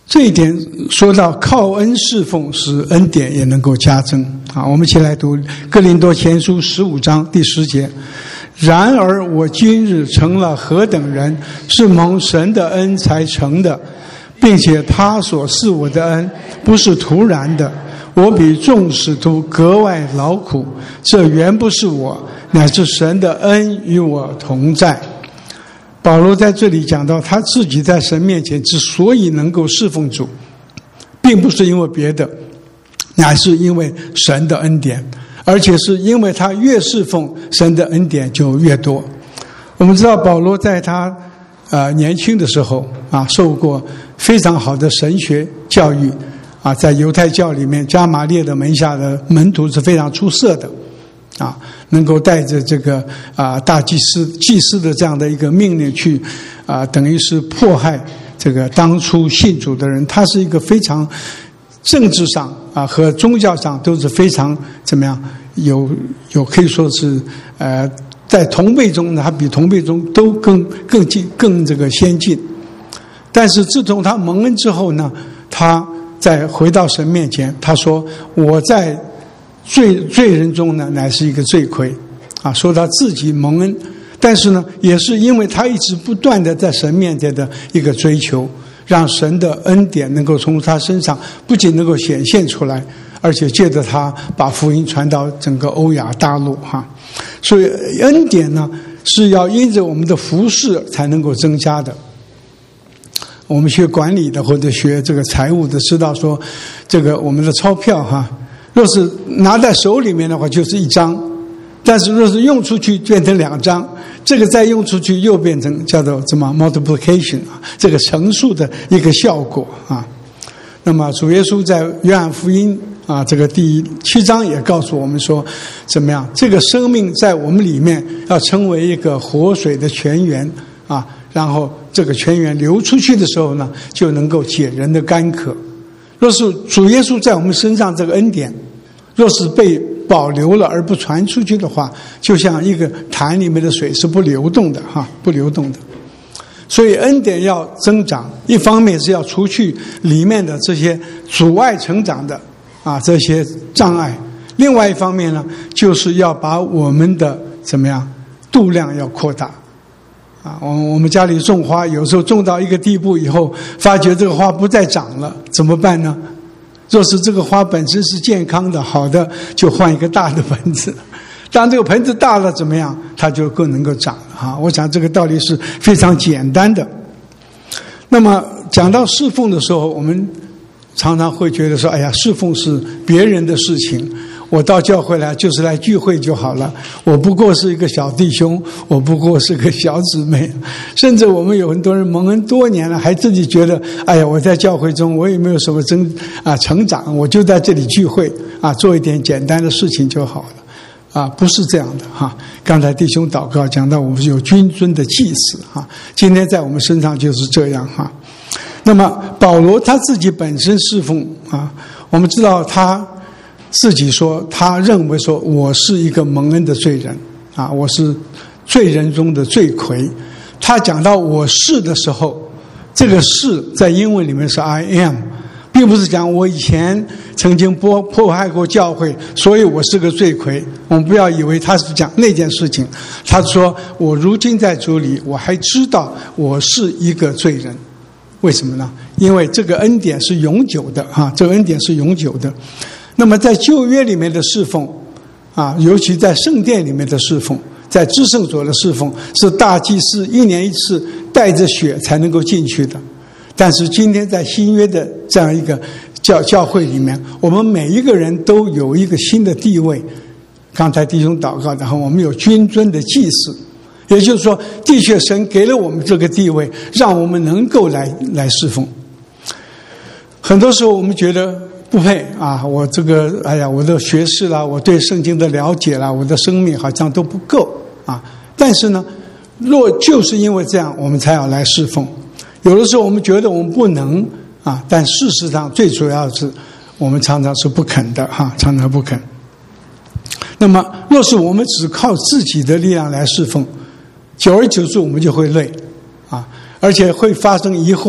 这一点说到靠恩侍奉，使恩典也能够加增啊。我们一起来读哥林多前书15章第10节。然而我今日成了何等人，是蒙神的恩才成的，并且他所赐我的恩不是突然的，我比众使徒格外劳苦，这原不是我，乃是神的恩与我同在。保罗在这里讲到他自己在神面前之所以能够侍奉主，并不是因为别的，乃是因为神的恩典，而且是因为他越侍奉，神的恩典就越多。我们知道保罗在他年轻的时候受过非常好的神学教育在犹太教里面，加玛列的门下的门徒是非常出色的能够带着这个大祭司的这样的一个命令去等于是迫害这个当初信主的人。他是一个非常政治上和宗教上都是非常怎么样有可以说是在同辈中呢，他比同辈中都更这个先进。但是自从他蒙恩之后呢，他再回到神面前，他说我在罪人中呢，乃是一个罪魁说他自己蒙恩，但是呢，也是因为他一直不断的在神面前的一个追求，让神的恩典能够从他身上不仅能够显现出来，而且借着他把福音传到整个欧亚大陆所以恩典呢是要因着我们的服事才能够增加的。我们学管理的或者学这个财务的知道说，这个我们的钞票若是拿在手里面的话就是1张，但是若是用出去变成2张，这个再用出去又变成叫做什么 multiplication 这个乘数的一个效果那么主耶稣在约翰福音这个第7章也告诉我们说，怎么样这个生命在我们里面要成为一个活水的泉源然后这个泉源流出去的时候呢，就能够解人的干渴。若是主耶稣在我们身上这个恩典若是被保留了而不传出去的话，就像一个坛里面的水是不流动的不流动的。所以恩典要增长，一方面是要除去里面的这些阻碍成长的这些障碍，另外一方面呢，就是要把我们的怎么样度量要扩大我们家里种花，有时候种到一个地步以后，发觉这个花不再长了，怎么办呢？若是这个花本身是健康的好的，就换一个大的盆子，当这个盆子大了怎么样，它就更能够长了我想这个道理是非常简单的。那么讲到侍奉的时候，我们常常会觉得说，哎呀，侍奉是别人的事情，我到教会来就是来聚会就好了，我不过是一个小弟兄，我不过是个小姊妹。甚至我们有很多人蒙恩多年了，还自己觉得，哎呀，我在教会中我也没有什么成长，我就在这里聚会做一点简单的事情就好了不是这样的刚才弟兄祷告讲到我们有君尊的祭司今天在我们身上就是这样那么保罗他自己本身侍奉我们知道他自己说，他认为说我是一个蒙恩的罪人我是罪人中的罪魁。他讲到我是的时候，这个是在英文里面是 I am， 并不是讲我以前曾经迫害过教会，所以我是个罪魁。我们不要以为他是讲那件事情，他说我如今在主里，我还知道我是一个罪人。为什么呢？因为这个恩典是永久的这个恩典是永久的。那么在旧约里面的侍奉尤其在圣殿里面的侍奉，在至圣所的侍奉，是大祭司1年1次带着血才能够进去的。但是今天在新约的这样一个教会里面，我们每一个人都有一个新的地位。刚才弟兄祷告，然后我们有君尊的祭司，也就是说的确神给了我们这个地位，让我们能够来侍奉。很多时候我们觉得不配我这个我的学识啦，我对圣经的了解啦，我的生命好像都不够但是呢，若就是因为这样，我们才要来侍奉。有的时候我们觉得我们不能但事实上最主要是我们常常是不肯的常常不肯。那么若是我们只靠自己的力量来侍奉，久而久之我们就会累而且会发生疑惑，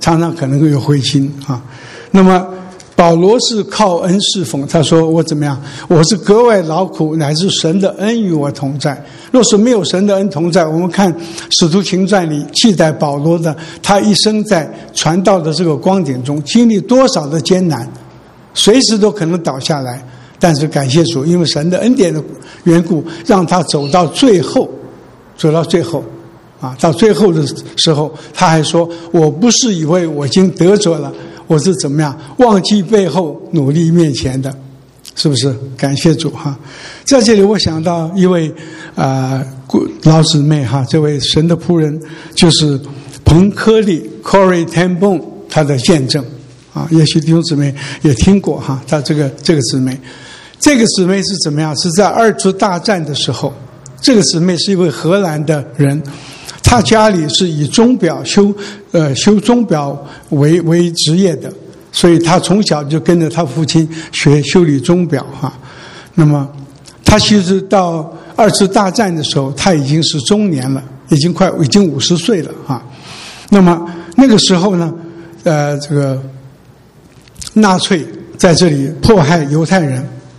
常常可能会有灰心啊。那么保罗是靠恩侍奉，他说我怎么样？我是格外劳苦，乃是神的恩与我同在。若是没有神的恩同在，我们看使徒行传里记载保罗的他一生在传道的这个光景中经历多少的艰难，随时都可能倒下来，但是感谢主，因为神的恩典的缘故，让他走到最后啊，到最后的时候他还说，我不是以为我已经得着了，我是怎么样忘记背后努力面前的，是不是？感谢主哈！在这里我想到一位老姊妹哈，这位神的仆人就是彭科利 Corrie ten Boom 他的见证啊，也许弟兄姊妹也听过哈，他这个姊妹，这个姊妹是怎么样？是在二次大战的时候，这个姊妹是一位荷兰的人。他家里是以钟表修钟表为职业的，所以他从小就跟着他父亲学修理钟表哈。那么他其实到二次大战的时候，他已经是中年了，已经50岁了哈。那么那个时候呢，这个纳粹在这里迫害犹太人，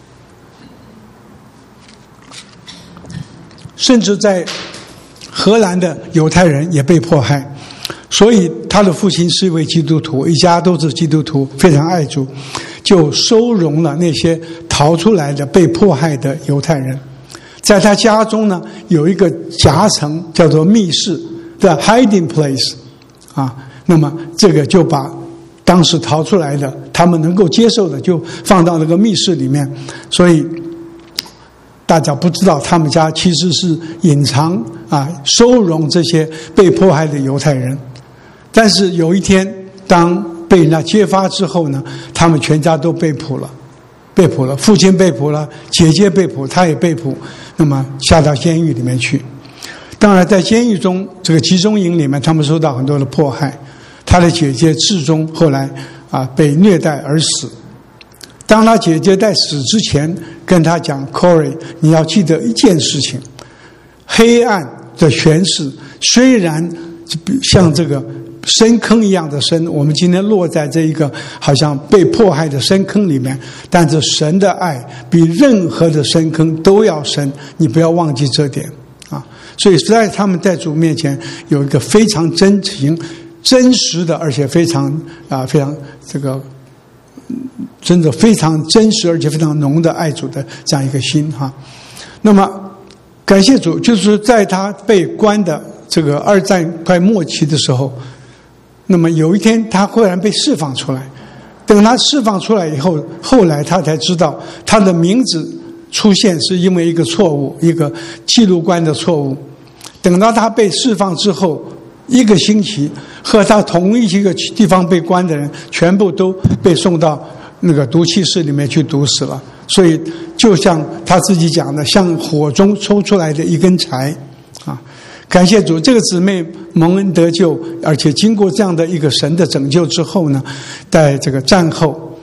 甚至在荷兰的犹太人也被迫害，所以他的父亲是一位基督徒，一家都是基督徒，非常爱主，就收容了那些逃出来的被迫害的犹太人。在他家中呢，有一个夹层叫做密室的 hiding place 啊，那么这个就把当时逃出来的他们能够接受的就放到那个密室里面，所以大家不知道他们家其实是隐藏收容这些被迫害的犹太人。但是有一天当被人家揭发之后呢，他们全家都被捕了，父亲被捕了，姐姐被捕，他也被捕，那么下到监狱里面去。当然在监狱中，这个集中营里面他们受到很多的迫害，他的姐姐至终后来被虐待而死。当他姐姐在死之前跟他讲 Corrie 你要记得一件事情，黑暗的权势虽然像这个深坑一样的深，我们今天落在这一个好像被迫害的深坑里面，但是神的爱比任何的深坑都要深，你不要忘记这点啊！所以在他们在主面前有一个非常真实的，而且非常这个真的非常真实而且非常浓的爱主的这样一个心哈。那么感谢主，就是在他被关的这个二战快末期的时候，那么有一天他忽然被释放出来。等他释放出来以后，后来他才知道他的名字出现是因为一个错误，一个记录官的错误。等到他被释放之后1个星期，和他同一个地方被关的人全部都被送到那个毒气室里面去毒死了。所以就像他自己讲的，像火中抽出来的一根柴啊！感谢主，这个姊妹蒙恩得救，而且经过这样的一个神的拯救之后呢，在这个战后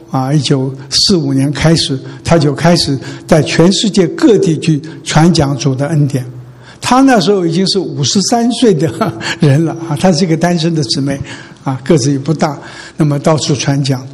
1945年开始，他就开始在全世界各地去传讲主的恩典。他那时候已经是53岁的人了啊，他是一个单身的姊妹啊，个子也不大，那么到处传讲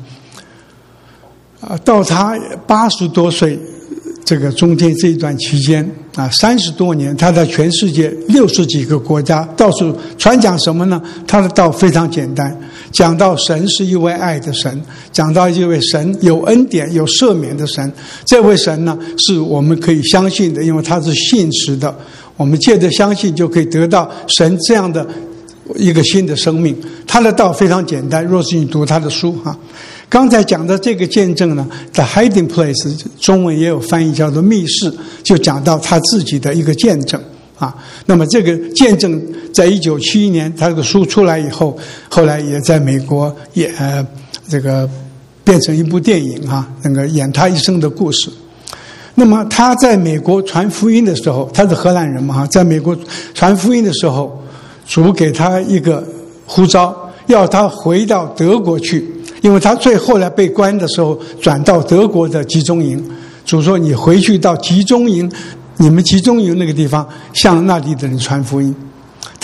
到他80多岁这个中间这一段期间30多年，他在全世界60几个国家到处传讲什么呢？他的道非常简单，讲到神是一位爱的神，讲到一位神有恩典有赦免的神。这位神呢是我们可以相信的，因为他是信实的，我们借着相信就可以得到神这样的一个新的生命。他的道非常简单，若是你读他的书刚才讲的这个见证呢 The Hiding Place 中文也有翻译叫做密室，就讲到他自己的一个见证那么这个见证在1971年他这个书出来以后，后来也在美国也这个变成一部电影那个演他一生的故事。那么他在美国传福音的时候，他是荷兰人嘛在美国传福音的时候，主给他一个呼召，要他回到德国去，因为他最后来被关的时候转到德国的集中营。主说你回去到集中营，你们集中营那个地方向那里的人传福音。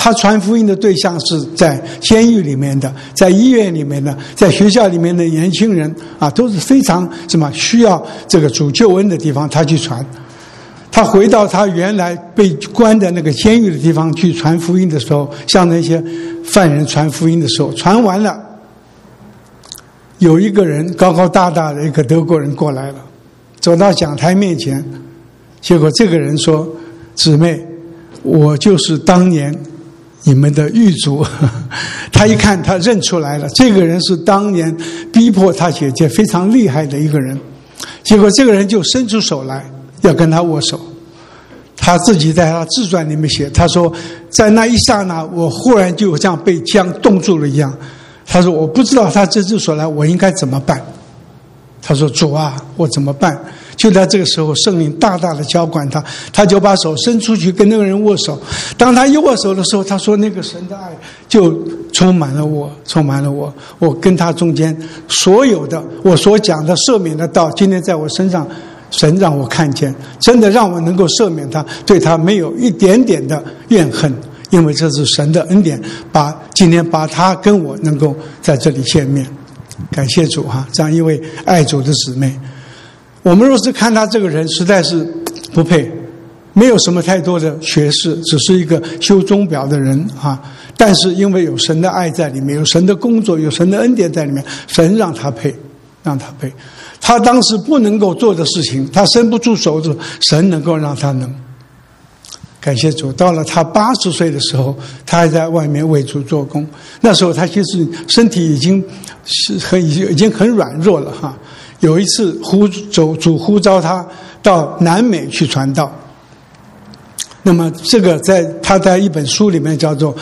他传福音的对象是在监狱里面的，在医院里面的，在学校里面的年轻人啊，都是非常需要这个主救恩的地方，他去传。他回到他原来被关的那个监狱的地方去传福音的时候，向那些犯人传福音的时候，传完了，有一个人高高大大的一个德国人过来了，走到讲台面前，结果这个人说：“姊妹，我就是当年你们的狱卒。”他一看，他认出来了，这个人是当年逼迫他姐姐非常厉害的一个人。结果这个人就伸出手来要跟他握手。他自己在他自传里面写，他说在那一刹那，我忽然就像被枪冻住了一样。他说我不知道他伸出手来我应该怎么办。他说主啊，我怎么办？就在这个时候，圣灵大大的浇灌他，他就把手伸出去跟那个人握手。当他一握手的时候，他说那个神的爱就充满了我，充满了我。我跟他中间所有的我所讲的赦免的道，今天在我身上，神让我看见，真的让我能够赦免他，对他没有一点点的怨恨，因为这是神的恩典，今天把他跟我能够在这里见面。感谢主哈，这样一位爱主的姊妹。我们若是看他这个人，实在是不配，没有什么太多的学识，只是一个修钟表的人啊。但是因为有神的爱在里面，有神的工作，有神的恩典在里面，神让他配，让他配。他当时不能够做的事情，他伸不出手的，神能够让他能。感谢主，到了他80岁的时候，他还在外面为主做工。那时候他其实身体已经很软弱了哈。有一次主呼召他到南美去传道。那么这个他在一本书里面叫做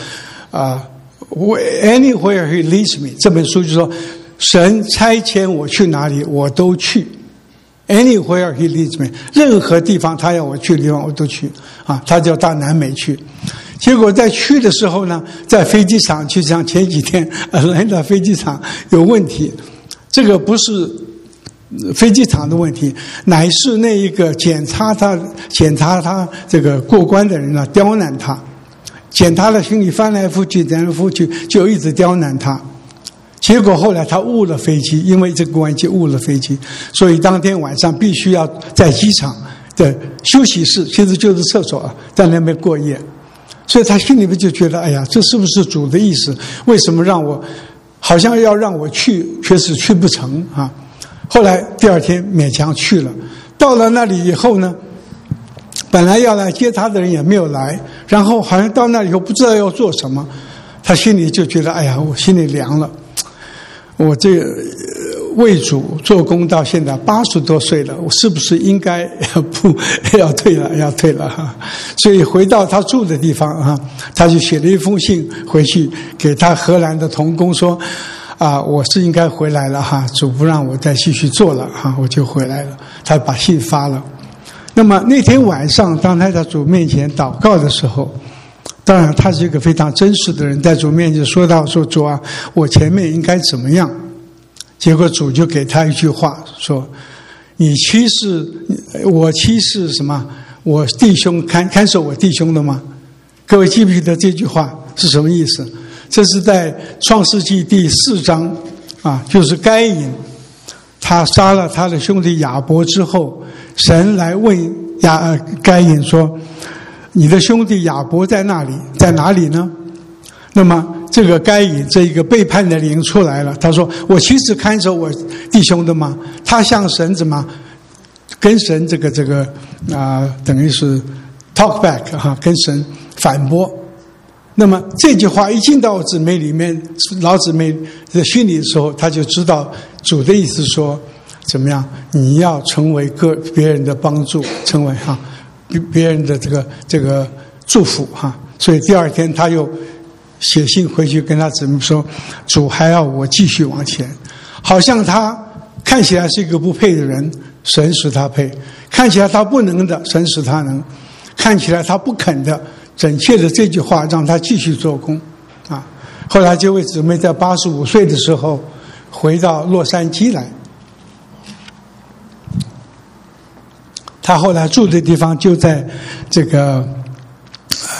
Anywhere He Leads Me， 这本书就说神差遣我去哪里我都去。Anywhere He leads me， 任何地方他要我去的地方我都去啊！他就到南美去。结果在去的时候呢，在飞机场，就像前几天来到飞机场有问题。这个不是飞机场的问题，乃是那一个检查他这个过关的人刁难他，检查的行李翻来覆去就一直刁难他。结果后来他误了飞机，因为这个关系误了飞机，所以当天晚上必须要在机场的休息室，其实就是厕所啊，在那边过夜。所以他心里面就觉得，哎呀，这是不是主的意思？为什么让我好像要让我去，却是去不成啊？后来第二天勉强去了，到了那里以后呢，本来要来接他的人也没有来，然后好像到那里以后不知道要做什么，他心里就觉得，哎呀，我心里凉了。我这个为主做工到现在80多岁了，我是不是应该要退了哈？所以回到他住的地方啊，他就写了一封信回去给他荷兰的同工说我是应该回来了哈，主不让我再继续做了哈，我就回来了。他把信发了。那么那天晚上，当他在主面前祷告的时候，当然他是一个非常真实的人，在主面前说主啊，我前面应该怎么样？结果主就给他一句话说，我欺视什么？我弟兄看守我弟兄的吗？各位记不记得这句话是什么意思？这是在创世纪第4章就是该隐他杀了他的兄弟亚伯之后，神来问该隐说，你的兄弟亚伯在哪里呢？那么这个该隐这一个背叛的灵出来了，他说我其实看守我弟兄的吗？他向神怎么跟神这个等于是 talk back 跟神反驳。那么这句话一进到姊妹里面，老姊妹的心里的时候，他就知道主的意思说怎么样，你要成为别人的帮助，成为别人的这个祝福哈。所以第二天他又写信回去跟他姊妹说，主还要我继续往前。好像他看起来是一个不配的人，神使他配；看起来他不能的，神使他能；看起来他不肯的，整切的这句话让他继续做工啊。后来这位姊妹在85岁的时候回到洛杉矶来，他后来住的地方就在这个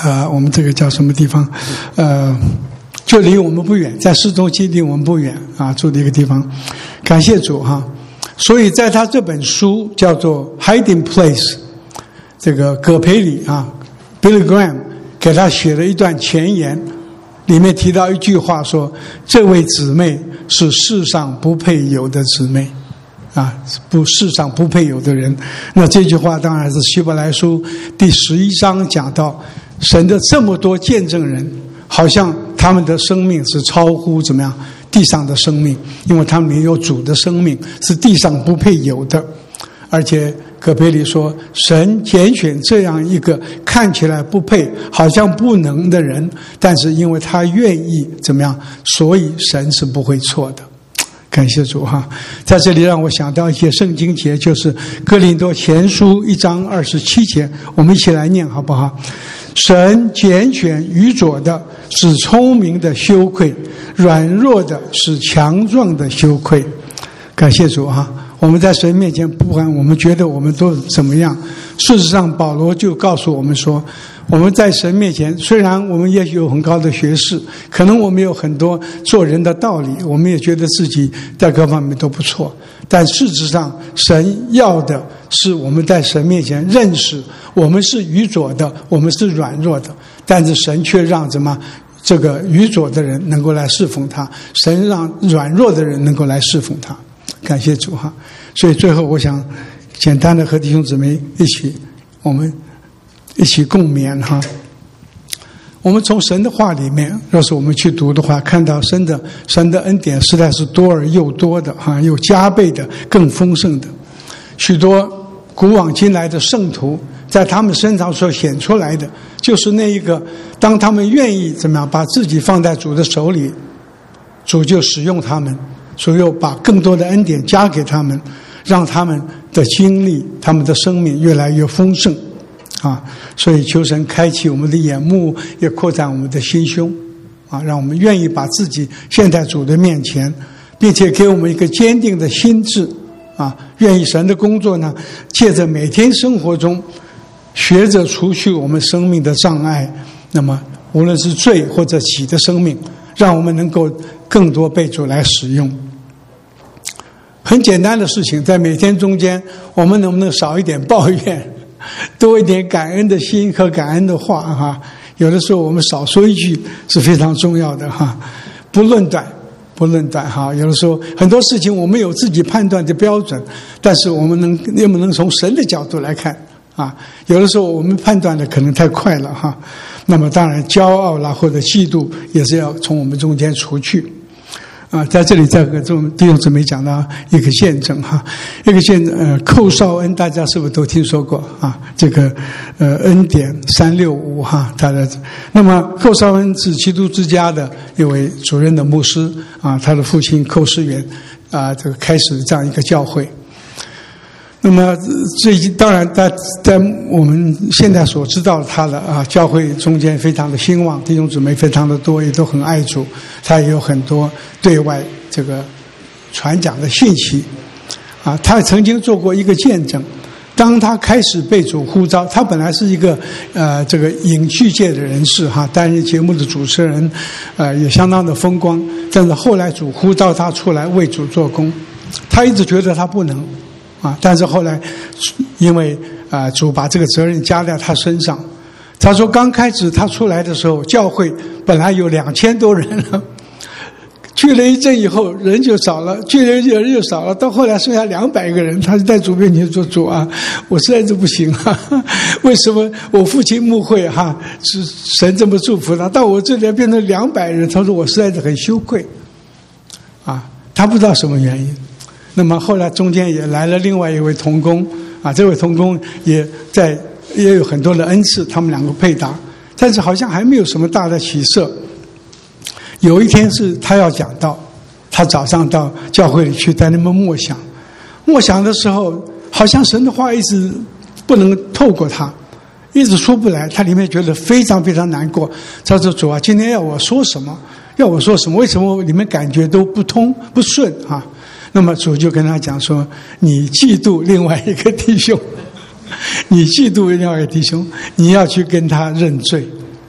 我们这个叫什么地方？就离我们不远，在市中心离我们不远啊，住的一个地方。感谢主哈！所以在他这本书叫做《Hiding Place》，这个葛培理啊 ，Billy Graham 给他写了一段前言，里面提到一句话说：“这位姊妹是世上不配有的姊妹。”啊，世上不配有的人。那这句话当然是希伯来书第11章讲到，神的这么多见证人，好像他们的生命是超乎怎么样地上的生命，因为他们有主的生命，是地上不配有的。而且葛培理说，神拣选这样一个看起来不配，好像不能的人，但是因为他愿意怎么样，所以神是不会错的。感谢主哈！在这里让我想到一些圣经节，就是哥林多前书1章27节，我们一起来念好不好？神拣选愚拙的使聪明的羞愧，软弱的使强壮的羞愧。感谢主哈！我们在神面前，不管我们觉得我们都怎么样，事实上保罗就告诉我们说，我们在神面前，虽然我们也有很高的学识，可能我们有很多做人的道理，我们也觉得自己在各方面都不错，但事实上神要的是我们在神面前认识我们是愚拙的，我们是软弱的，但是神却让怎么这个愚拙的人能够来侍奉他，神让软弱的人能够来侍奉他。感谢主哈！所以最后我想简单的和弟兄姊妹我们一起共勉哈。我们从神的话里面，要是我们去读的话，看到神的恩典实在是多而又多的哈，又加倍的，更丰盛的。许多古往今来的圣徒，在他们身上所显出来的，就是那一个，当他们愿意怎么样把自己放在主的手里，主就使用他们，所以把更多的恩典加给他们，让他们的经历，他们的生命越来越丰盛啊！所以求神开启我们的眼目，也扩展我们的心胸啊，让我们愿意把自己献在主的面前，并且给我们一个坚定的心智啊！愿意神的工作呢，借着每天生活中学着除去我们生命的障碍，那么无论是罪或者己的生命，让我们能够更多被主来使用。很简单的事情，在每天中间，我们能不能少一点抱怨，多一点感恩的心和感恩的话哈？有的时候我们少说一句是非常重要的哈。不论短哈。有的时候很多事情我们有自己判断的标准，但是我们能不能从神的角度来看啊？有的时候我们判断的可能太快了哈。那么当然骄傲啦或者嫉妒也是要从我们中间除去啊。在这里再和这种弟兄姊妹讲到一个见证哈，一个见证寇绍恩，大家是不是都听说过啊？这个恩典365哈，他的那么寇绍恩是基督之家的一位主任的牧师啊，他的父亲寇世元啊，这个开始这样一个教会。那么当然在我们现在所知道他的啊，教会中间非常的兴旺，弟兄姊妹非常的多，也都很爱主，他也有很多对外这个传讲的信息啊。他曾经做过一个见证，当他开始被主呼召，他本来是一个这个影剧界的人士哈，担任节目的主持人，也相当的风光，但是后来主呼召他出来为主做工，他一直觉得他不能啊，但是后来因为主把这个责任加在他身上。他说刚开始他出来的时候，教会本来有2000多人了，去了一阵以后人就少了，去了人就少了，到后来剩下200个人。他就在主面前说，主啊，我实在是不行啊，为什么我父亲牧会哈，神这么祝福他，到我这里变成200人，他说我实在是很羞愧啊，他不知道什么原因。那么后来中间也来了另外一位同工啊，这位同工也有很多的恩赐，他们两个配搭，但是好像还没有什么大的起色。有一天是他要讲道，他早上到教会里去，在那边默想的时候，好像神的话一直不能透过他，一直出不来，他里面觉得非常非常难过。他说主啊，今天要我说什么？为什么里面感觉都不通不顺啊？那么主就跟他讲说，你嫉妒另外一个弟兄，你要去跟他认罪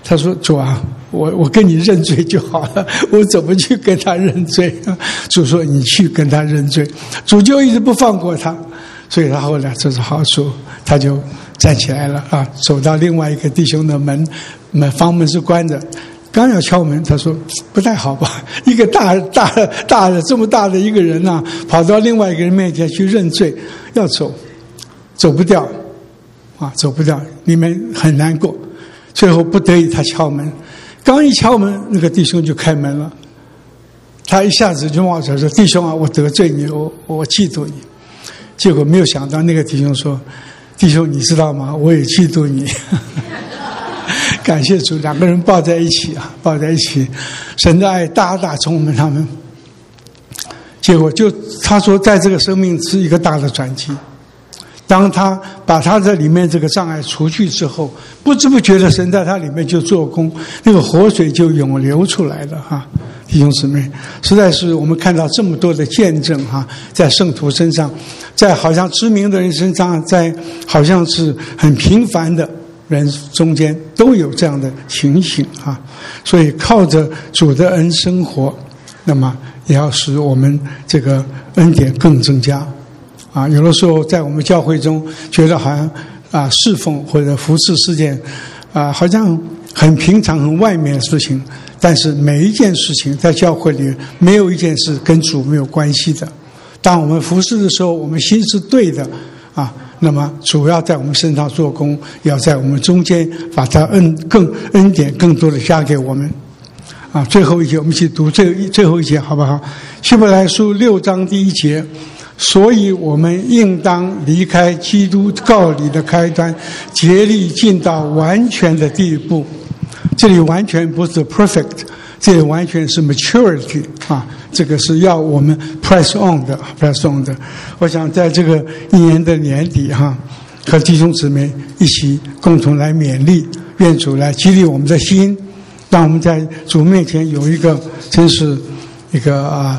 他说主啊，我跟你认罪就好了，我怎么去跟他认罪？主说你去跟他认罪，主就一直不放过他，所以他后来这是好处，他就站起来了啊，走到另外一个弟兄的房门是关着，刚要敲门，他说不太好吧，一个大的这么大的一个人啊，跑到另外一个人面前去认罪，要走不掉啊，走不掉，你们很难过。最后不得已他敲门，刚一敲门，那个弟兄就开门了，他一下子就冒出来说，弟兄啊，我得罪你，我嫉妒你。结果没有想到那个弟兄说，弟兄你知道吗，我也嫉妒你。感谢主，两个人抱在一起啊，抱在一起，神的爱大大充满他们。结果他说在这个生命是一个大的转机，当他把他在里面这个障碍除去之后，不知不觉的神在他里面就做工，那个活水就涌流出来了哈。弟兄姊妹，实在是我们看到这么多的见证哈，在圣徒身上，在好像知名的人身上，在好像是很平凡的人中间都有这样的情形啊。所以靠着主的恩生活，那么也要使我们这个恩典更增加啊。有的时候在我们教会中觉得好像侍奉或者服侍是件好像很平常很外面的事情，但是每一件事情在教会里没有一件事跟主没有关系的。当我们服侍的时候，我们心是对的啊，那么主要在我们身上做工，要在我们中间把他恩典更多的加给我们啊。最后一节我们一起读最后一节好不好？希伯来书6章第1节，所以我们应当离开基督道理的开端，竭力进到完全的地步。这里完全不是 perfect， 这里完全是 maturity 啊，这个是要我们 press on 的。我想在这个一年的年底哈，和弟兄姊妹一起共同来勉励，愿主来激励我们的心，让我们在主面前有一个真是一个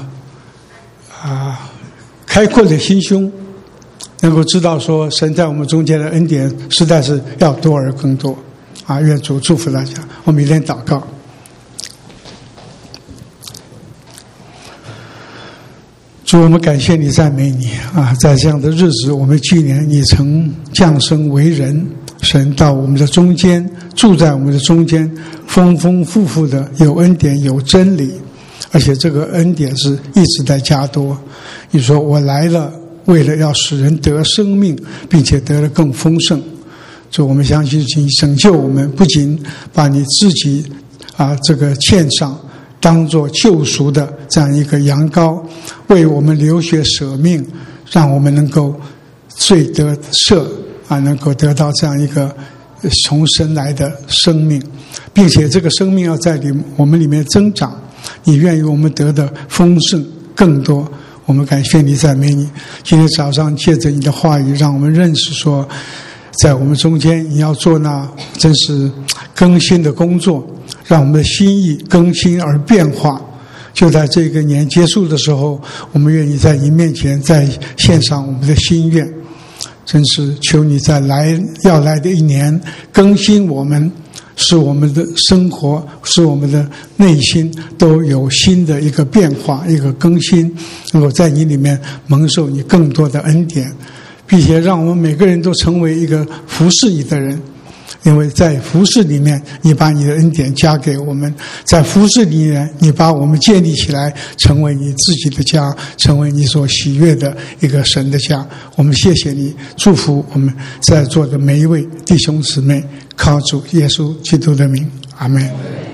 开阔的心胸，能够知道说神在我们中间的恩典实在是要多而更多啊！愿主祝福大家，我们一连祷告。主，我们感谢你，赞美你啊！在这样的日子，我们纪念你曾降生为人，神到我们的中间，住在我们的中间，丰丰富富的有恩典有真理，而且这个恩典是一直在加多。你说我来了，为了要使人得生命，并且得了更丰盛。主，我们相信你拯救我们，不仅把你自己这个献上，当作救赎的这样一个羊羔，为我们流血舍命，让我们能够罪得赦能够得到这样一个从神来的生命，并且这个生命要在我们里面增长，你愿意我们得的丰盛更多。我们感谢你，赞美你。今天早上借着你的话语，让我们认识说，在我们中间你要做那真是更新的工作，让我们的心意更新而变化。就在这个年结束的时候，我们愿意在你面前再献上我们的心愿，真是求你在要来的一年更新我们，使我们的生活，使我们的内心都有新的一个变化，一个更新，能够在你里面蒙受你更多的恩典，并且让我们每个人都成为一个服侍你的人。因为在服事里面，你把你的恩典加给我们，在服事里面，你把我们建立起来，成为你自己的家，成为你所喜悦的一个神的家。我们谢谢你，祝福我们在座的每一位弟兄姊妹，靠主耶稣基督的名，阿们。